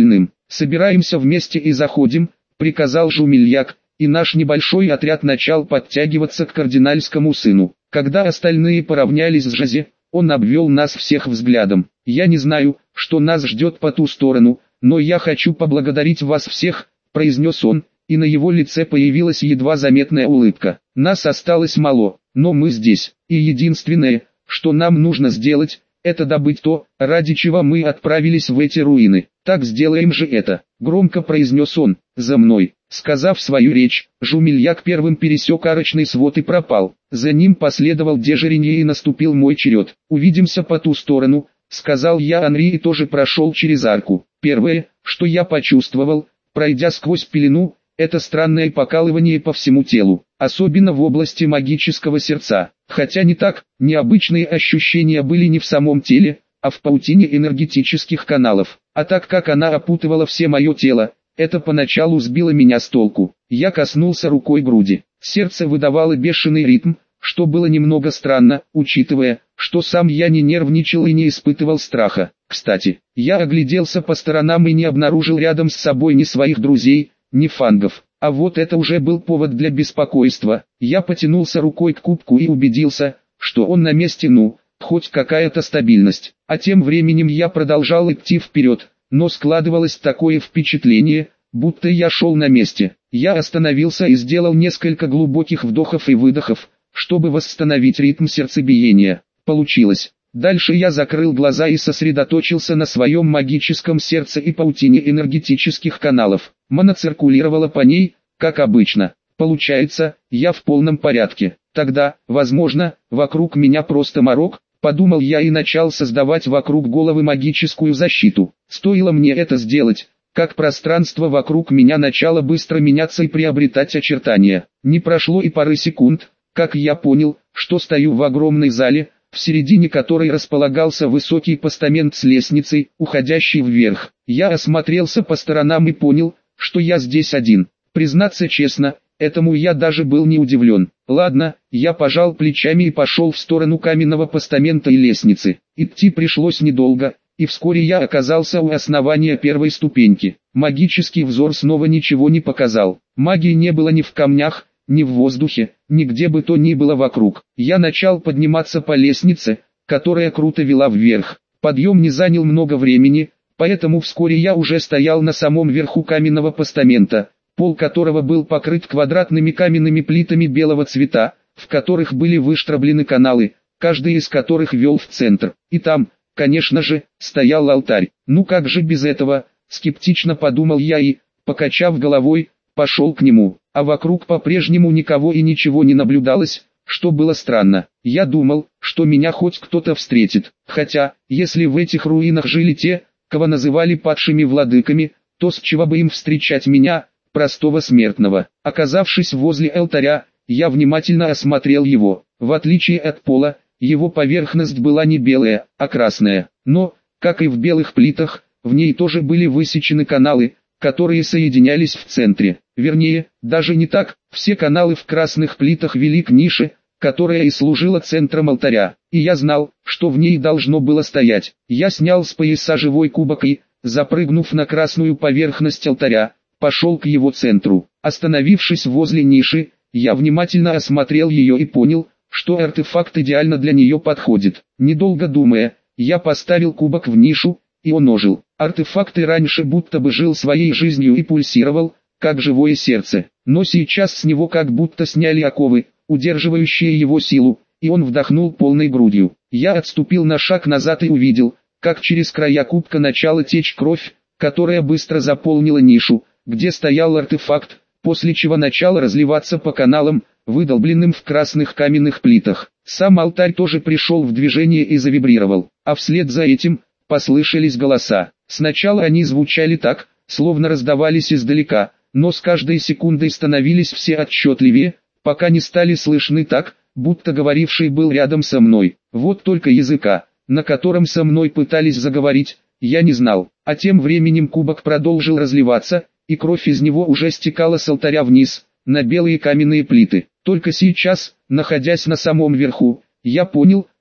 «Собираемся вместе и заходим», — приказал Жумельяк, и наш небольшой отряд начал подтягиваться к кардинальскому сыну. Когда остальные поравнялись с Жозе, он обвел нас всех взглядом. «Я не знаю, что нас ждет по ту сторону, но я хочу поблагодарить вас всех», — произнес он, и на его лице появилась едва заметная улыбка. «Нас осталось мало, но мы здесь, и единственное, что нам нужно сделать, это добыть то, ради чего мы отправились в эти руины. Так сделаем же это», — громко произнес он. «За мной». Сказав свою речь, Жумельяк первым пересек арочный свод и пропал. За ним последовал Дежеринье и наступил мой черед. «Увидимся по ту сторону», — сказал я Анри и тоже прошел через арку. Первое, что я почувствовал, пройдя сквозь пелену, это странное покалывание по всему телу, особенно в области магического сердца. Хотя не так, необычные ощущения были не в самом теле, а в паутине энергетических каналов. А так как она опутывала все мое тело, это поначалу сбило меня с толку. Я коснулся рукой груди. Сердце выдавало бешеный ритм, что было немного странно, учитывая, что сам я не нервничал и не испытывал страха. Кстати, я огляделся по сторонам и не обнаружил рядом с собой ни своих друзей, ни фангов. А вот это уже был повод для беспокойства. Я потянулся рукой к кубку и убедился, что он на месте, ну, хоть какая-то стабильность. А тем временем я продолжал идти вперед, но складывалось такое впечатление, будто я шел на месте. Я остановился и сделал несколько глубоких вдохов и выдохов, чтобы восстановить ритм сердцебиения. Получилось. Дальше я закрыл глаза и сосредоточился на своем магическом сердце и паутине энергетических каналов. Мана циркулировала по ней, как обычно. Получается, я в полном порядке. Тогда, возможно, вокруг меня просто морок, подумал я и начал создавать вокруг головы магическую защиту. Стоило мне это сделать, как пространство вокруг меня начало быстро меняться и приобретать очертания. Не прошло и пары секунд, как я понял, что стою в огромной зале, в середине которой располагался высокий постамент с лестницей, уходящей вверх. Я осмотрелся по сторонам и понял, что я здесь один. Признаться честно, этому я даже был не удивлен. Ладно, я пожал плечами и пошел в сторону каменного постамента и лестницы. Идти пришлось недолго, и вскоре я оказался у основания первой ступеньки. Магический взор снова ничего не показал. Магии не было ни в камнях, ни в воздухе, нигде бы то ни было вокруг. Я начал подниматься по лестнице, которая круто вела вверх. Подъем не занял много времени, поэтому вскоре я уже стоял на самом верху каменного постамента, пол которого был покрыт квадратными каменными плитами белого цвета, в которых были выштроблены каналы, каждый из которых вел в центр. И там, конечно же, стоял алтарь. Ну как же без этого, скептично подумал я и, покачав головой, пошел к нему. А вокруг по-прежнему никого и ничего не наблюдалось, что было странно. Я думал, что меня хоть кто-то встретит. Хотя, если в этих руинах жили те, кого называли падшими владыками, то с чего бы им встречать меня, простого смертного? Оказавшись возле алтаря, я внимательно осмотрел его. В отличие от пола, его поверхность была не белая, а красная. Но, как и в белых плитах, в ней тоже были высечены каналы, которые соединялись в центре. Вернее, даже не так, все каналы в красных плитах вели к нише, которая и служила центром алтаря. И я знал, что в ней должно было стоять. Я снял с пояса живой кубок и, запрыгнув на красную поверхность алтаря, пошел к его центру. Остановившись возле ниши, я внимательно осмотрел ее и понял, что артефакт идеально для нее подходит. Недолго думая, я поставил кубок в нишу, и он ожил. Артефакт и раньше будто бы жил своей жизнью и пульсировал, как живое сердце. Но сейчас с него как будто сняли оковы, удерживающие его силу, и он вдохнул полной грудью. Я отступил на шаг назад и увидел, как через края кубка начала течь кровь, которая быстро заполнила нишу, где стоял артефакт, после чего начала разливаться по каналам, выдолбленным в красных каменных плитах. Сам алтарь тоже пришел в движение и завибрировал, а вслед за этим послышались голоса. Сначала они звучали так, словно раздавались издалека, но с каждой секундой становились все отчетливее, пока не стали слышны так, будто говоривший был рядом со мной. Вот только языка, на котором со мной пытались заговорить, я не знал. А тем временем кубок продолжил разливаться, и кровь из него уже стекала с алтаря вниз, на белые каменные плиты. Только сейчас, находясь на самом верху, я понял,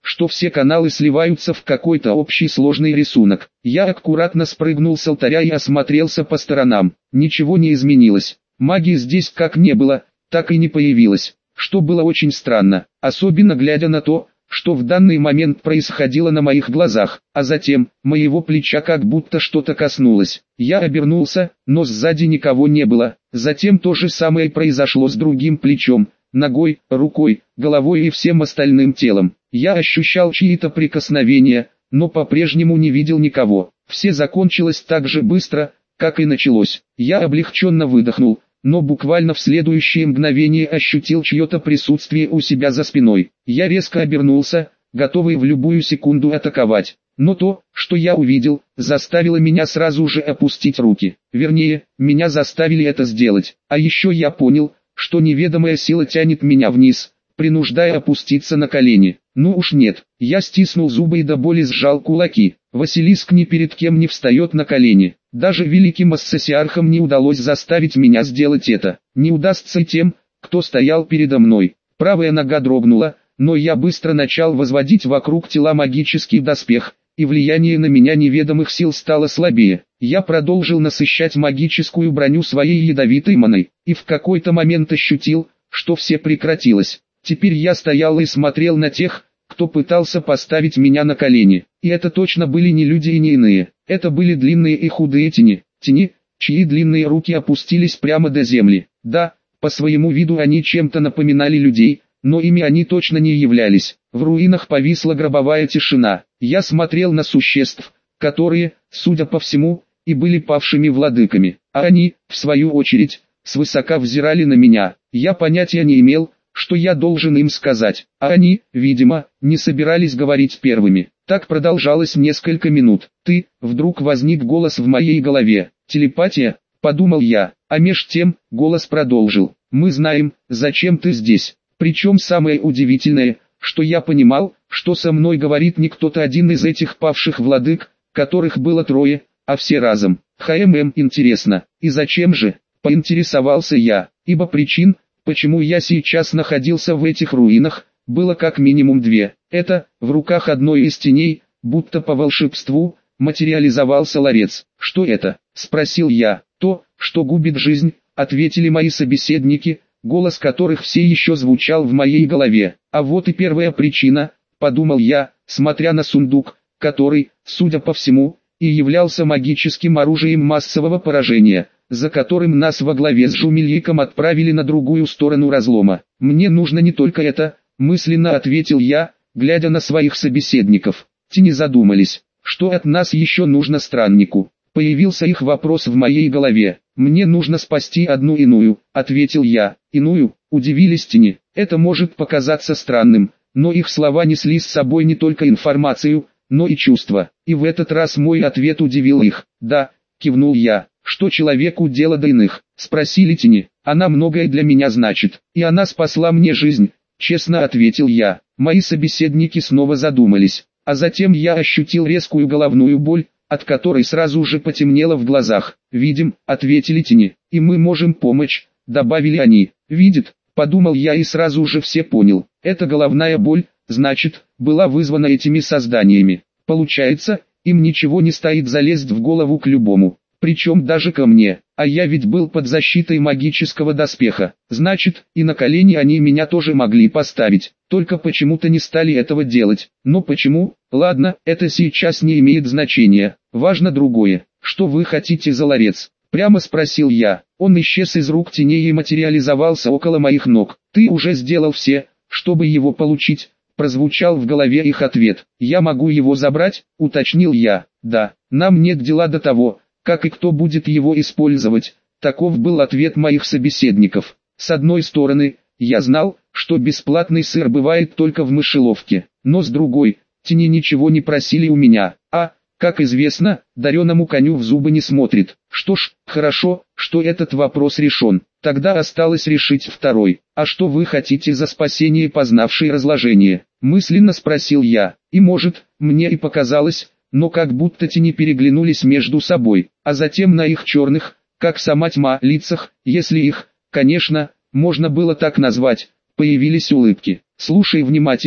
что все каналы сливаются в какой-то общий сложный рисунок. Я аккуратно спрыгнул с алтаря и осмотрелся по сторонам. Ничего не изменилось. Магии здесь как не было, так и не появилось, что было очень странно, особенно глядя на то, что в данный момент происходило на моих глазах, а затем, моего плеча как будто что-то коснулось. Я обернулся, но сзади никого не было. Затем то же самое произошло с другим плечом, ногой, рукой, головой и всем остальным телом. Я ощущал чьи-то прикосновения, но по-прежнему не видел никого. Все закончилось так же быстро, как и началось. Я облегченно выдохнул, но буквально в следующее мгновение ощутил чье-то присутствие у себя за спиной. Я резко обернулся, готовый в любую секунду атаковать. Но то, что я увидел, заставило меня сразу же опустить руки. Вернее, меня заставили это сделать. А еще я понял, что неведомая сила тянет меня вниз, принуждая опуститься на колени. Ну уж нет, я стиснул зубы и до боли сжал кулаки. Василиск ни перед кем не встает на колени. Даже великим ассасиархам не удалось заставить меня сделать это. Не удастся и тем, кто стоял передо мной. Правая нога дрогнула, но я быстро начал возводить вокруг тела магический доспех, и влияние на меня неведомых сил стало слабее. Я продолжил насыщать магическую броню своей ядовитой маной, и в какой-то момент ощутил, что все прекратилось. Теперь я стоял и смотрел на тех, кто пытался поставить меня на колени. И это точно были не люди и не иные. Это были длинные и худые тени, тени, чьи длинные руки опустились прямо до земли. Да, по своему виду они чем-то напоминали людей, но ими они точно не являлись. В руинах повисла гробовая тишина. Я смотрел на существ, которые, судя по всему, и были павшими владыками. А они, в свою очередь, свысока взирали на меня. Я понятия не имел, что я должен им сказать, а они, видимо, не собирались говорить первыми. Так продолжалось несколько минут. «Ты», вдруг возник голос в моей голове. «Телепатия», подумал я, а меж тем, голос продолжил. «Мы знаем, зачем ты здесь». Причем самое удивительное, что я понимал, что со мной говорит не кто-то один из этих павших владык, которых было трое, а все разом. «Хмм, интересно, и зачем же?» Поинтересовался я, ибо причин, почему я сейчас находился в этих руинах, было как минимум две. Это, в руках одной из теней, будто по волшебству, материализовался ларец. «Что это?» – спросил я. «То, что губит жизнь», – ответили мои собеседники, голос которых все еще звучал в моей голове. А вот и первая причина, подумал я, смотря на сундук, который, судя по всему, и являлся магическим оружием массового поражения, за которым нас во главе с Жумельником отправили на другую сторону разлома. «Мне нужно не только это», — мысленно ответил я, глядя на своих собеседников. Тени задумались, что от нас еще нужно страннику. Появился их вопрос в моей голове. «Мне нужно спасти одну иную», — ответил я. «Иную?» — удивились тени. Это может показаться странным, но их слова несли с собой не только информацию, но и чувства. И в этот раз мой ответ удивил их. «Да», — кивнул я. «Что человеку дело до иных?» — спросили тени. «Она многое для меня значит, и она спасла мне жизнь», — честно ответил я. Мои собеседники снова задумались, а затем я ощутил резкую головную боль, от которой сразу же потемнело в глазах. «Видим», — ответили тени, — «и мы можем помочь», — добавили они. «Видит», — подумал я и сразу же все понял. Эта головная боль, значит, была вызвана этими созданиями. Получается, им ничего не стоит залезть в голову к любому. Причем даже ко мне, а я ведь был под защитой магического доспеха. Значит, и на колени они меня тоже могли поставить, только почему-то не стали этого делать. Но почему? Ладно, это сейчас не имеет значения. Важно другое. «Что вы хотите за ларец?» Прямо спросил я. Он исчез из рук теней и материализовался около моих ног. «Ты уже сделал все, чтобы его получить», прозвучал в голове их ответ. «Я могу его забрать?» уточнил я. «Да, нам нет дела до того, как и кто будет его использовать», таков был ответ моих собеседников. С одной стороны, я знал, что бесплатный сыр бывает только в мышеловке, но с другой, тени ничего не просили у меня, а, как известно, дареному коню в зубы не смотрит. Что ж, хорошо, что этот вопрос решен. Тогда осталось решить второй. «А что вы хотите за спасение, познавшей разложение?» мысленно спросил я. И может, мне и показалось, но как будто тени переглянулись между собой, а затем на их черных, как сама тьма, лицах, если их, конечно, можно было так назвать, появились улыбки. «Слушай внимательно», —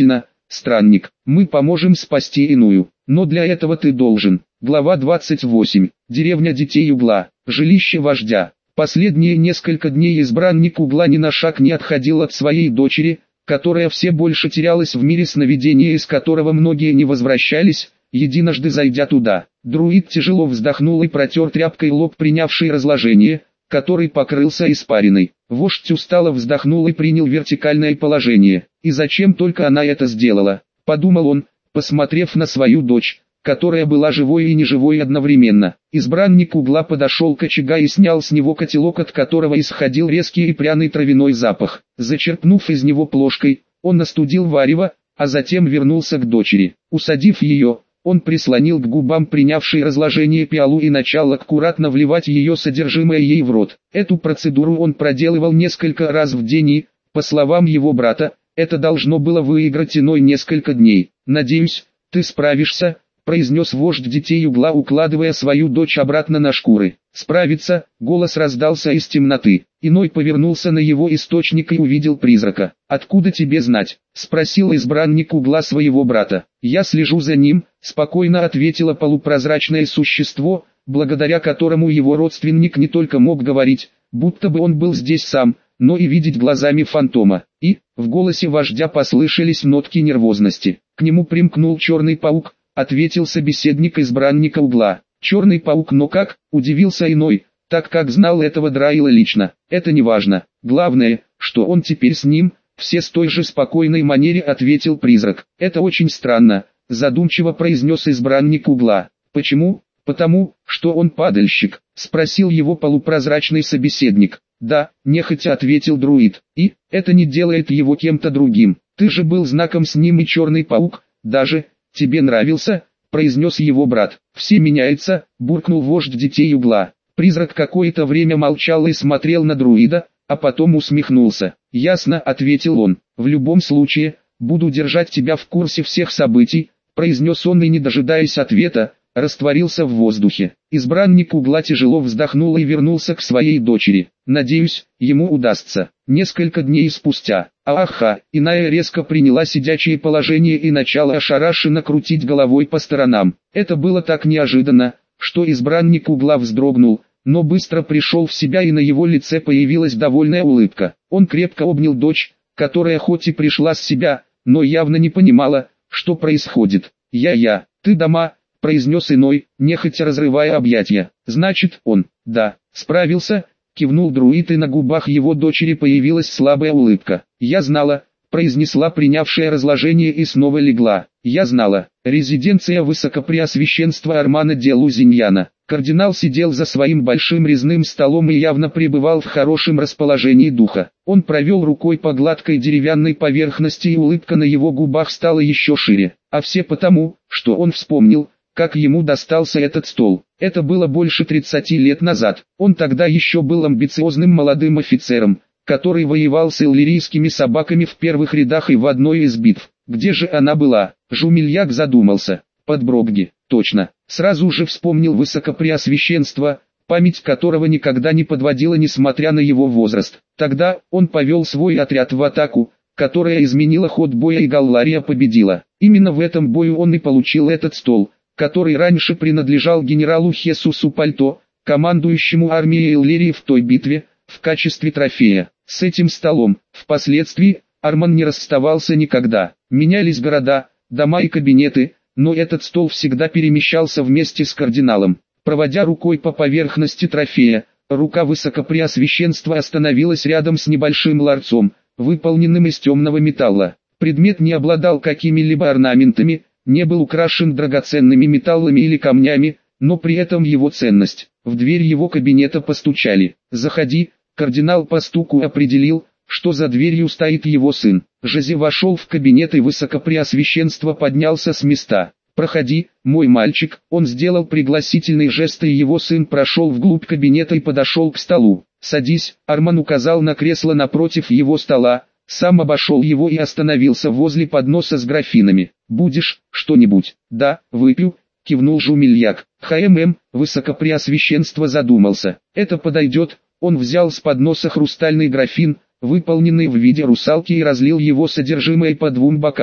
странник, мы поможем спасти иную, но для этого ты должен. Глава двадцать восемь. Деревня детей Угла, жилище вождя. Последние несколько дней избранник Угла ни на шаг не отходил от своей дочери, которая все больше терялась в мире сновидения, из которого многие не возвращались. Единожды зайдя туда, друид тяжело вздохнул и протер тряпкой лоб, принявший разложение, который покрылся испариной. Вождь устало вздохнул и принял вертикальное положение. И зачем только она это сделала, подумал он, посмотрев на свою дочь, которая была живой и неживой одновременно. Избранник Угла подошел к очага и снял с него котелок, от которого исходил резкий и пряный травяной запах. Зачерпнув из него плошкой, он остудил варево, а затем вернулся к дочери. Усадив ее, он прислонил к губам принявший разложение пиалу и начал аккуратно вливать ее содержимое ей в рот. Эту процедуру он проделывал несколько раз в день и, по словам его брата, это должно было выиграть иной несколько дней. «Надеюсь, ты справишься», — произнес вождь детей Угла, укладывая свою дочь обратно на шкуры. «Справиться», — голос раздался из темноты. Иной повернулся на его источник и увидел призрака. «Откуда тебе знать?» — спросил избранник Угла своего брата. «Я слежу за ним», — спокойно ответило полупрозрачное существо, благодаря которому его родственник не только мог говорить, будто бы он был здесь сам, но и видеть глазами фантома. И, в голосе вождя послышались нотки нервозности. «К нему примкнул черный паук», — ответил собеседник избранника Угла. «Черный паук, но как?» — удивился Иной, так как знал этого Драила лично. «Это не важно. Главное, что он теперь с ним», — все с той же спокойной манере ответил призрак. «Это очень странно», — задумчиво произнес избранник Угла. «Почему?» «Потому, что он падальщик», — спросил его полупрозрачный собеседник. «Да», — нехотя ответил друид. «И, это не делает его кем-то другим. Ты же был знаком с ним, и черный паук, даже, тебе нравился», — произнес его брат. «Все меняется», — буркнул вождь детей Угла. Призрак какое-то время молчал и смотрел на друида, а потом усмехнулся. «Ясно», — ответил он. «В любом случае, буду держать тебя в курсе всех событий», — произнес он и, не дожидаясь ответа, растворился в воздухе. Избранник Угла тяжело вздохнул и вернулся к своей дочери. «Надеюсь, ему удастся». Несколько дней спустя, аха, иная резко приняла сидячее положение и начала ошарашенно крутить головой по сторонам. Это было так неожиданно, что избранник Угла вздрогнул, но быстро пришел в себя, и на его лице появилась довольная улыбка. Он крепко обнял дочь, которая хоть и пришла с себя, но явно не понимала, что происходит. «Я-я, ты дома?» — произнес Иной, нехотя разрывая объятия. «Значит, он, да, справился», — кивнул друид, и на губах его дочери появилась слабая улыбка. «Я знала», — произнесла принявшая разложение и снова легла. «Я знала». Резиденция Высокопреосвященства Армана де Лузиньяна. Кардинал сидел за своим большим резным столом и явно пребывал в хорошем расположении духа. Он провел рукой по гладкой деревянной поверхности, и улыбка на его губах стала еще шире. А все потому, что он вспомнил, как ему достался этот стол. Это было больше тридцати лет назад. Он тогда еще был амбициозным молодым офицером, который воевал с иллирийскими собаками в первых рядах и в одной из битв. Где же она была? Жумельяк задумался. Под Брогги, точно. Сразу же вспомнил Высокопреосвященство, память которого никогда не подводила несмотря на его возраст. Тогда он повел свой отряд в атаку, которая изменила ход боя, и Галлария победила. Именно в этом бою он и получил этот стол, который раньше принадлежал генералу Хесусу Пальто, командующему армией Иллирии в той битве, в качестве трофея. С этим столом, впоследствии, Арман не расставался никогда. Менялись города, дома и кабинеты, но этот стол всегда перемещался вместе с кардиналом. Проводя рукой по поверхности трофея, рука Высокопреосвященства остановилась рядом с небольшим ларцом, выполненным из темного металла. Предмет не обладал какими-либо орнаментами, не был украшен драгоценными металлами или камнями, но при этом его ценность. В дверь его кабинета постучали. «Заходи», кардинал по стуку определил, что за дверью стоит его сын. Жозе вошел в кабинет, и Высокопреосвященство поднялся с места. «Проходи, мой мальчик». Он сделал пригласительный жест, и его сын прошел вглубь кабинета и подошел к столу. «Садись», Арман указал на кресло напротив его стола, сам обошел его и остановился возле подноса с графинами. «Будешь что-нибудь?» «Да, выпью», кивнул Жумельяк. «ХММ», Высокопреосвященство задумался. «Это подойдет». Он взял с подноса хрустальный графин, выполненный в виде русалки, и разлил его содержимое по двум бокалам.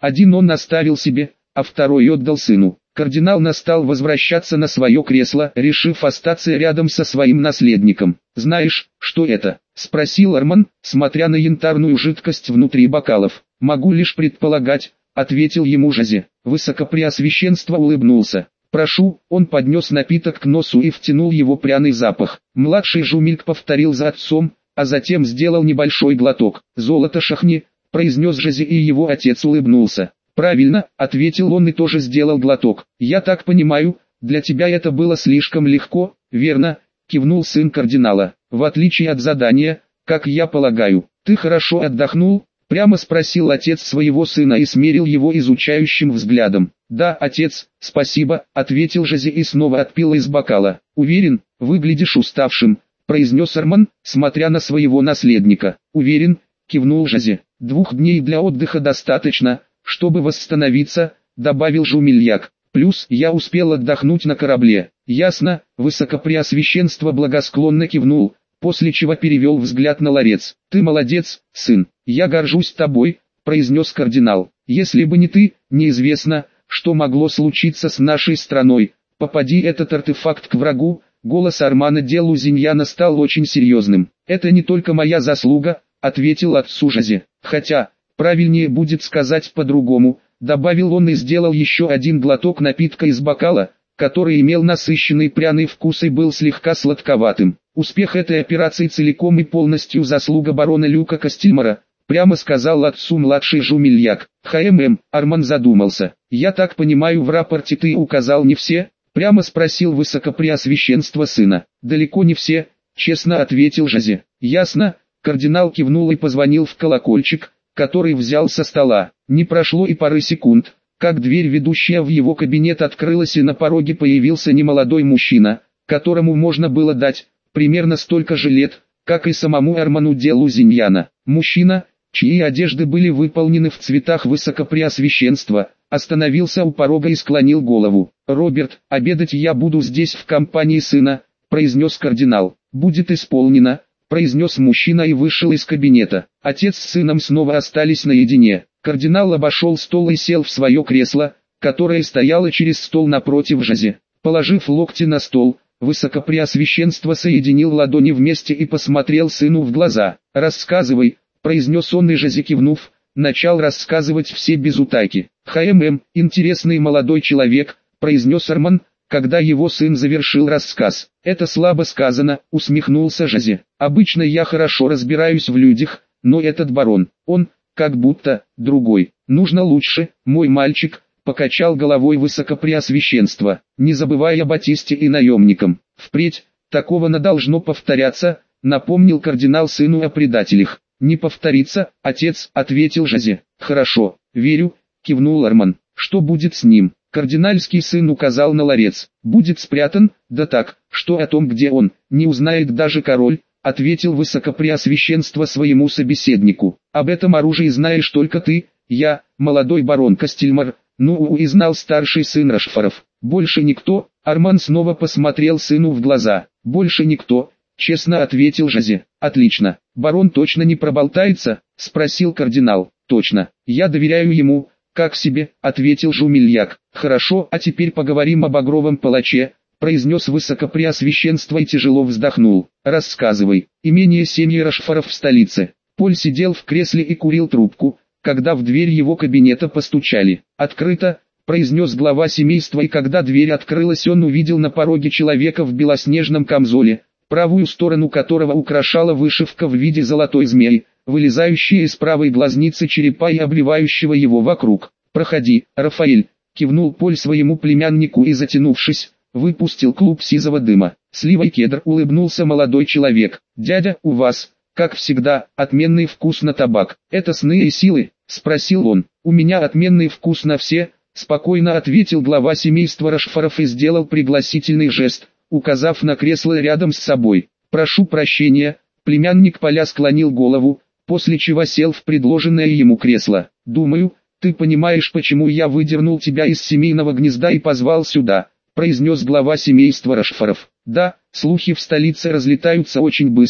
Один он оставил себе, а второй отдал сыну. Кардинал настал возвращаться на свое кресло, решив остаться рядом со своим наследником. «Знаешь, что это?» – спросил Арман, смотря на янтарную жидкость внутри бокалов. «Могу лишь предполагать», – ответил ему Жозе. Высокопреосвященство улыбнулся. «Прошу», он поднес напиток к носу и втянул его пряный запах. Младший Жумильк повторил за отцом, а затем сделал небольшой глоток. «Золото шахни», – произнес Жозе, и его отец улыбнулся. «Правильно», — ответил он и тоже сделал глоток. «Я так понимаю, для тебя это было слишком легко, верно?» — кивнул сын кардинала. «В отличие от задания, как я полагаю, ты хорошо отдохнул?» — прямо спросил отец своего сына и смерил его изучающим взглядом. «Да, отец, спасибо», — ответил Жозе и снова отпил из бокала. «Уверен, выглядишь уставшим», — произнес Арман, смотря на своего наследника. «Уверен», — кивнул Жозе. «Двух дней для отдыха достаточно, чтобы восстановиться», — добавил Жумильяк. «Плюс я успел отдохнуть на корабле». «Ясно», — высокопреосвященство благосклонно кивнул, после чего перевел взгляд на ларец. «Ты молодец, сын, я горжусь тобой», — произнес кардинал. «Если бы не ты, неизвестно, что могло случиться с нашей страной. Попади этот артефакт к врагу». Голос Армана де Лузиньяна стал очень серьезным. «Это не только моя заслуга», — ответил отцу Жозе. «Хотя, правильнее будет сказать по-другому», — добавил он и сделал еще один глоток напитка из бокала, который имел насыщенный пряный вкус и был слегка сладковатым. «Успех этой операции целиком и полностью заслуга барона Люка Кастильмара», — прямо сказал отцу младший Жумильяк. «ХММ», — Арман задумался. «Я так понимаю, в рапорте ты указал не все?» — прямо спросил высокопреосвященство сына. «Далеко не все», — честно ответил Жозе. «Ясно», — кардинал кивнул и позвонил в колокольчик, который взял со стола. Не прошло и пары секунд, как дверь, ведущая в его кабинет, открылась, и на пороге появился немолодой мужчина, которому можно было дать примерно столько же лет, как и самому Арману де Лузиньяна. Мужчина, чьи одежды были выполнены в цветах высокопреосвященства, остановился у порога и склонил голову. «Роберт, обедать я буду здесь в компании сына», — произнес кардинал. «Будет исполнено», — произнес мужчина и вышел из кабинета. Отец с сыном снова остались наедине. Кардинал обошел стол и сел в свое кресло, которое стояло через стол напротив Жозе. Положив локти на стол, высокопреосвященство соединил ладони вместе и посмотрел сыну в глаза. «Рассказывай», — произнес он, и Жозе, кивнув, начал рассказывать все без утайки. «ХММ, интересный молодой человек», — произнес Арман, когда его сын завершил рассказ. «Это слабо сказано», — усмехнулся Жозе. «Обычно я хорошо разбираюсь в людях, но этот барон, он, как будто, другой. Нужно лучше, мой мальчик», — покачал головой высокопреосвященство, не забывая о Батисте и наемникам. «Впредь, такого не должно повторяться», — напомнил кардинал сыну о предателях. «Не повторится, отец», — ответил Жозе. «Хорошо, верю», — кивнул Арман. «Что будет с ним?» Кардинальский сын указал на ларец. «Будет спрятан, да так, что о том, где он, не узнает даже король», — ответил высокопреосвященство своему собеседнику. «Об этом оружии знаешь только ты, я, молодой барон Кастильмар, ну и знал старший сын Рошфоров. Больше никто». Арман снова посмотрел сыну в глаза. «Больше никто», — честно ответил Жозе. «Отлично. Барон точно не проболтается?» — спросил кардинал. «Точно. Я доверяю ему». «Как себе», — ответил Жумильяк. «Хорошо, а теперь поговорим о багровом палаче», — произнес высокопреосвященство и тяжело вздохнул. «Рассказывай». Имение семьи Рошфоров в столице. Поль сидел в кресле и курил трубку, когда в дверь его кабинета постучали. «Открыто», — произнес глава семейства, и когда дверь открылась, он увидел на пороге человека в белоснежном камзоле, правую сторону которого украшала вышивка в виде золотой змеи, вылезающая из правой глазницы черепа и обливающего его вокруг. «Проходи, Рафаэль», — кивнул Поль своему племяннику и, затянувшись, выпустил клуб сизого дыма. «Слива и кедр», — улыбнулся молодой человек. «Дядя, у вас, как всегда, отменный вкус на табак. Это сны и силы?» — спросил он. «У меня отменный вкус на все», — спокойно ответил глава семейства Рошфоров и сделал пригласительный жест, указав на кресло рядом с собой. «Прошу прощения», — племянник Поля склонил голову, после чего сел в предложенное ему кресло. «Думаю, ты понимаешь, почему я выдернул тебя из семейного гнезда и позвал сюда», — произнес глава семейства Рошфоров. «Да, слухи в столице разлетаются очень быстро»,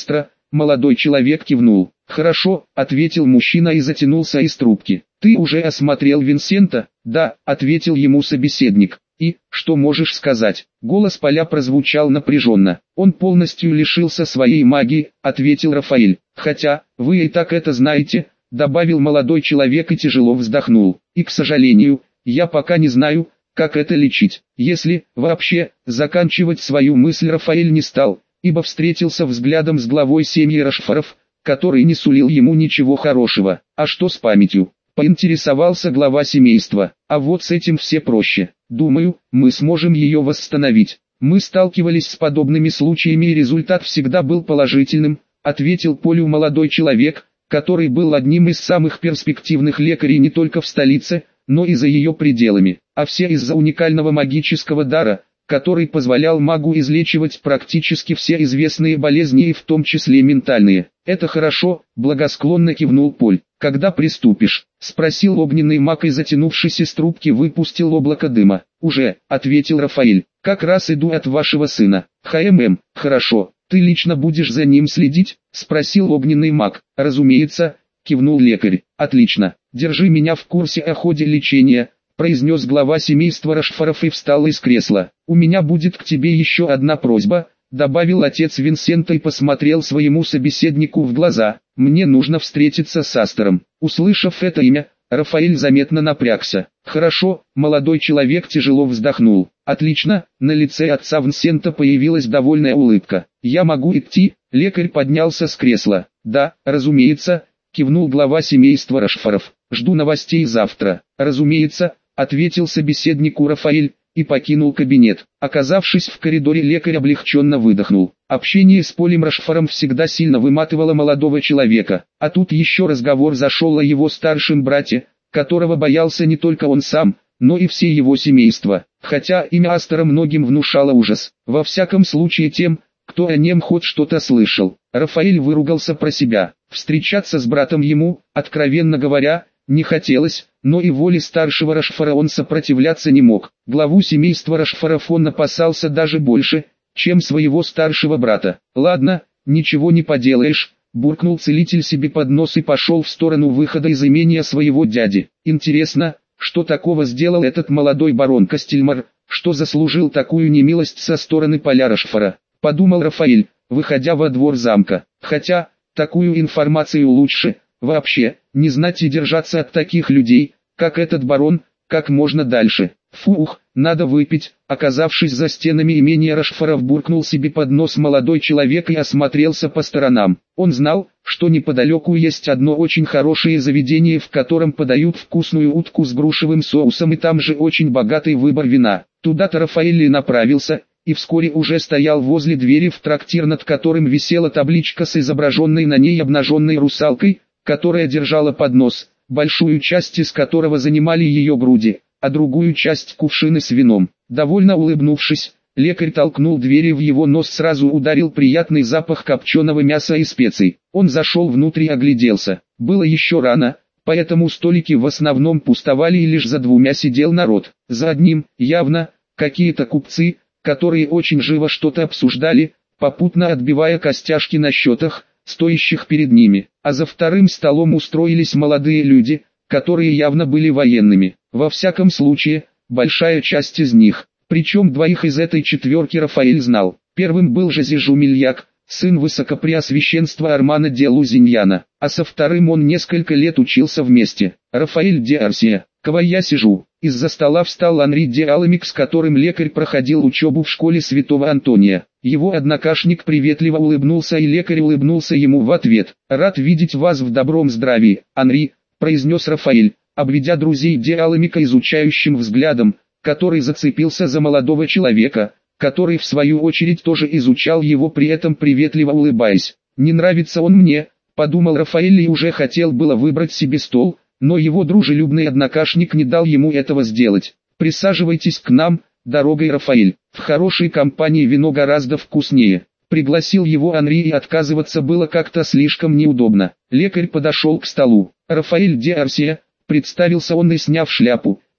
Молодой человек кивнул. «Хорошо», — ответил мужчина и затянулся из трубки. «Ты уже осмотрел Винсента?» «Да», — ответил ему собеседник. «И, что можешь сказать?» Голос Поля прозвучал напряженно. «Он полностью лишился своей магии», — ответил Рафаэль. «Хотя, вы и так это знаете», — добавил молодой человек и тяжело вздохнул. «И, к сожалению, я пока не знаю, как это лечить. Если, вообще, заканчивать свою мысль Рафаэль не стал, ибо встретился взглядом с главой семьи Рошфоров, который не сулил ему ничего хорошего. А что с памятью? Поинтересовался глава семейства. А вот с этим все проще. Думаю, мы сможем ее восстановить. Мы сталкивались с подобными случаями и результат всегда был положительным, ответил Полю молодой человек, который был одним из самых перспективных лекарей не только в столице, но и за ее пределами. А все из-за уникального магического дара, который позволял магу излечивать практически все известные болезни и в том числе ментальные. «Это хорошо», — благосклонно кивнул Поль. «Когда приступишь?» — спросил огненный маг и, затянувшись из трубки, выпустил облако дыма. «Уже», — ответил Рафаэль. «Как раз иду от вашего сына». «Хмм, хорошо. Ты лично будешь за ним следить?» — спросил огненный маг. «Разумеется», — кивнул лекарь. «Отлично. Держи меня в курсе о ходе лечения», — произнес глава семейства Рошфоров и встал из кресла. «У меня будет к тебе еще одна просьба», — добавил отец Винсента и посмотрел своему собеседнику в глаза. «Мне нужно встретиться с Астером». Услышав это имя, Рафаэль заметно напрягся. «Хорошо», — молодой человек тяжело вздохнул. «Отлично», — на лице отца Винсента появилась довольная улыбка. «Я могу идти?» — лекарь поднялся с кресла. «Да, разумеется», — кивнул глава семейства Рошфоров. «Жду новостей завтра». «Разумеется», — ответил собеседнику Рафаэль, и покинул кабинет. Оказавшись в коридоре, лекарь облегченно выдохнул. Общение с Полем Рошфором всегда сильно выматывало молодого человека, а тут еще разговор зашел о его старшем брате, которого боялся не только он сам, но и все его семейство. Хотя имя Астера многим внушало ужас, во всяком случае тем, кто о нем хоть что-то слышал. Рафаэль выругался про себя. Встречаться с братом ему, откровенно говоря, не хотелось, но и воле старшего Рошфора он сопротивляться не мог. Главу семейства Рошфоров он опасался даже больше, чем своего старшего брата. «Ладно, ничего не поделаешь», — буркнул целитель себе под нос и пошел в сторону выхода из имения своего дяди. «Интересно, что такого сделал этот молодой барон Кастельмар, что заслужил такую немилость со стороны Поля Рошфора?» — подумал Рафаэль, выходя во двор замка. «Хотя, такую информацию лучше, вообще, не знать и держаться от таких людей, как этот барон, как можно дальше. Фух, надо выпить». Оказавшись за стенами имения Рошфоров, буркнул себе под нос молодой человек и осмотрелся по сторонам. Он знал, что неподалеку есть одно очень хорошее заведение, в котором подают вкусную утку с грушевым соусом, и там же очень богатый выбор вина. Туда-то Рафаэль и направился, и вскоре уже стоял возле двери в трактир, над которым висела табличка с изображенной на ней обнаженной русалкой, которая держала поднос, большую часть из которого занимали ее груди, а другую часть кувшины с вином. Довольно улыбнувшись, лекарь толкнул дверь, и в его нос сразу ударил приятный запах копченого мяса и специй. Он зашел внутрь и огляделся. Было еще рано, поэтому столики в основном пустовали, и лишь за двумя сидел народ. За одним, явно, какие-то купцы, которые очень живо что-то обсуждали, попутно отбивая костяшки на счетах, стоящих перед ними. А за вторым столом устроились молодые люди, которые явно были военными. Во всяком случае, большая часть из них. Причем двоих из этой четверки Рафаэль знал. Первым был Жозе Жумельяк, сын высокопреосвященства Армана де Лузиньяна, а со вторым он несколько лет учился вместе. Рафаэль де Арсия. «Кого я сижу?» Из-за стола встал Анри де Аламик, с которым лекарь проходил учебу в школе Святого Антония. Его однокашник приветливо улыбнулся, и лекарь улыбнулся ему в ответ. «Рад видеть вас в добром здравии, Анри», — произнес Рафаэль, обведя друзей де Аламика изучающим взглядом, который зацепился за молодого человека, который в свою очередь тоже изучал его, при этом приветливо улыбаясь. «Не нравится он мне», — подумал Рафаэль и уже хотел было выбрать себе стол, но его дружелюбный однокашник не дал ему этого сделать. «Присаживайтесь к нам, дорогой, Рафаэль, в хорошей компании вино гораздо вкуснее». Пригласил его Анри, и отказываться было как-то слишком неудобно. Лекарь подошел к столу. «Рафаэль де Арсия», — представился он и, сняв шляпу,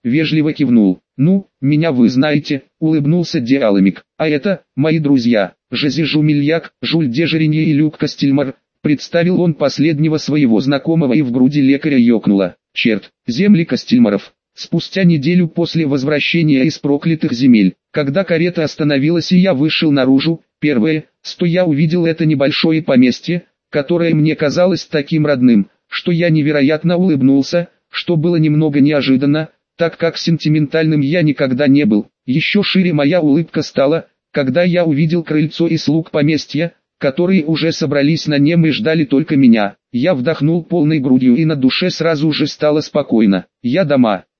вежливо кивнул. «Ну, меня вы знаете», — улыбнулся Диаламик. «А это, мои друзья, Жозе Жумельяк, Жюль де Жеринье и Люк Кастельмар», — представил он последнего своего знакомого, и в груди лекаря ёкнуло. «Черт, земли Кастельмаров». Спустя неделю после возвращения из проклятых земель, когда карета остановилась и я вышел наружу, первое, что я увидел, это небольшое поместье, которое мне казалось таким родным, что я невероятно улыбнулся, что было немного неожиданно, так как сентиментальным я никогда не был. Еще шире моя улыбка стала, когда я увидел крыльцо и слуг поместья, которые уже собрались на нем и ждали только меня. Я вдохнул полной грудью, и на душе сразу же стало спокойно. Я дома.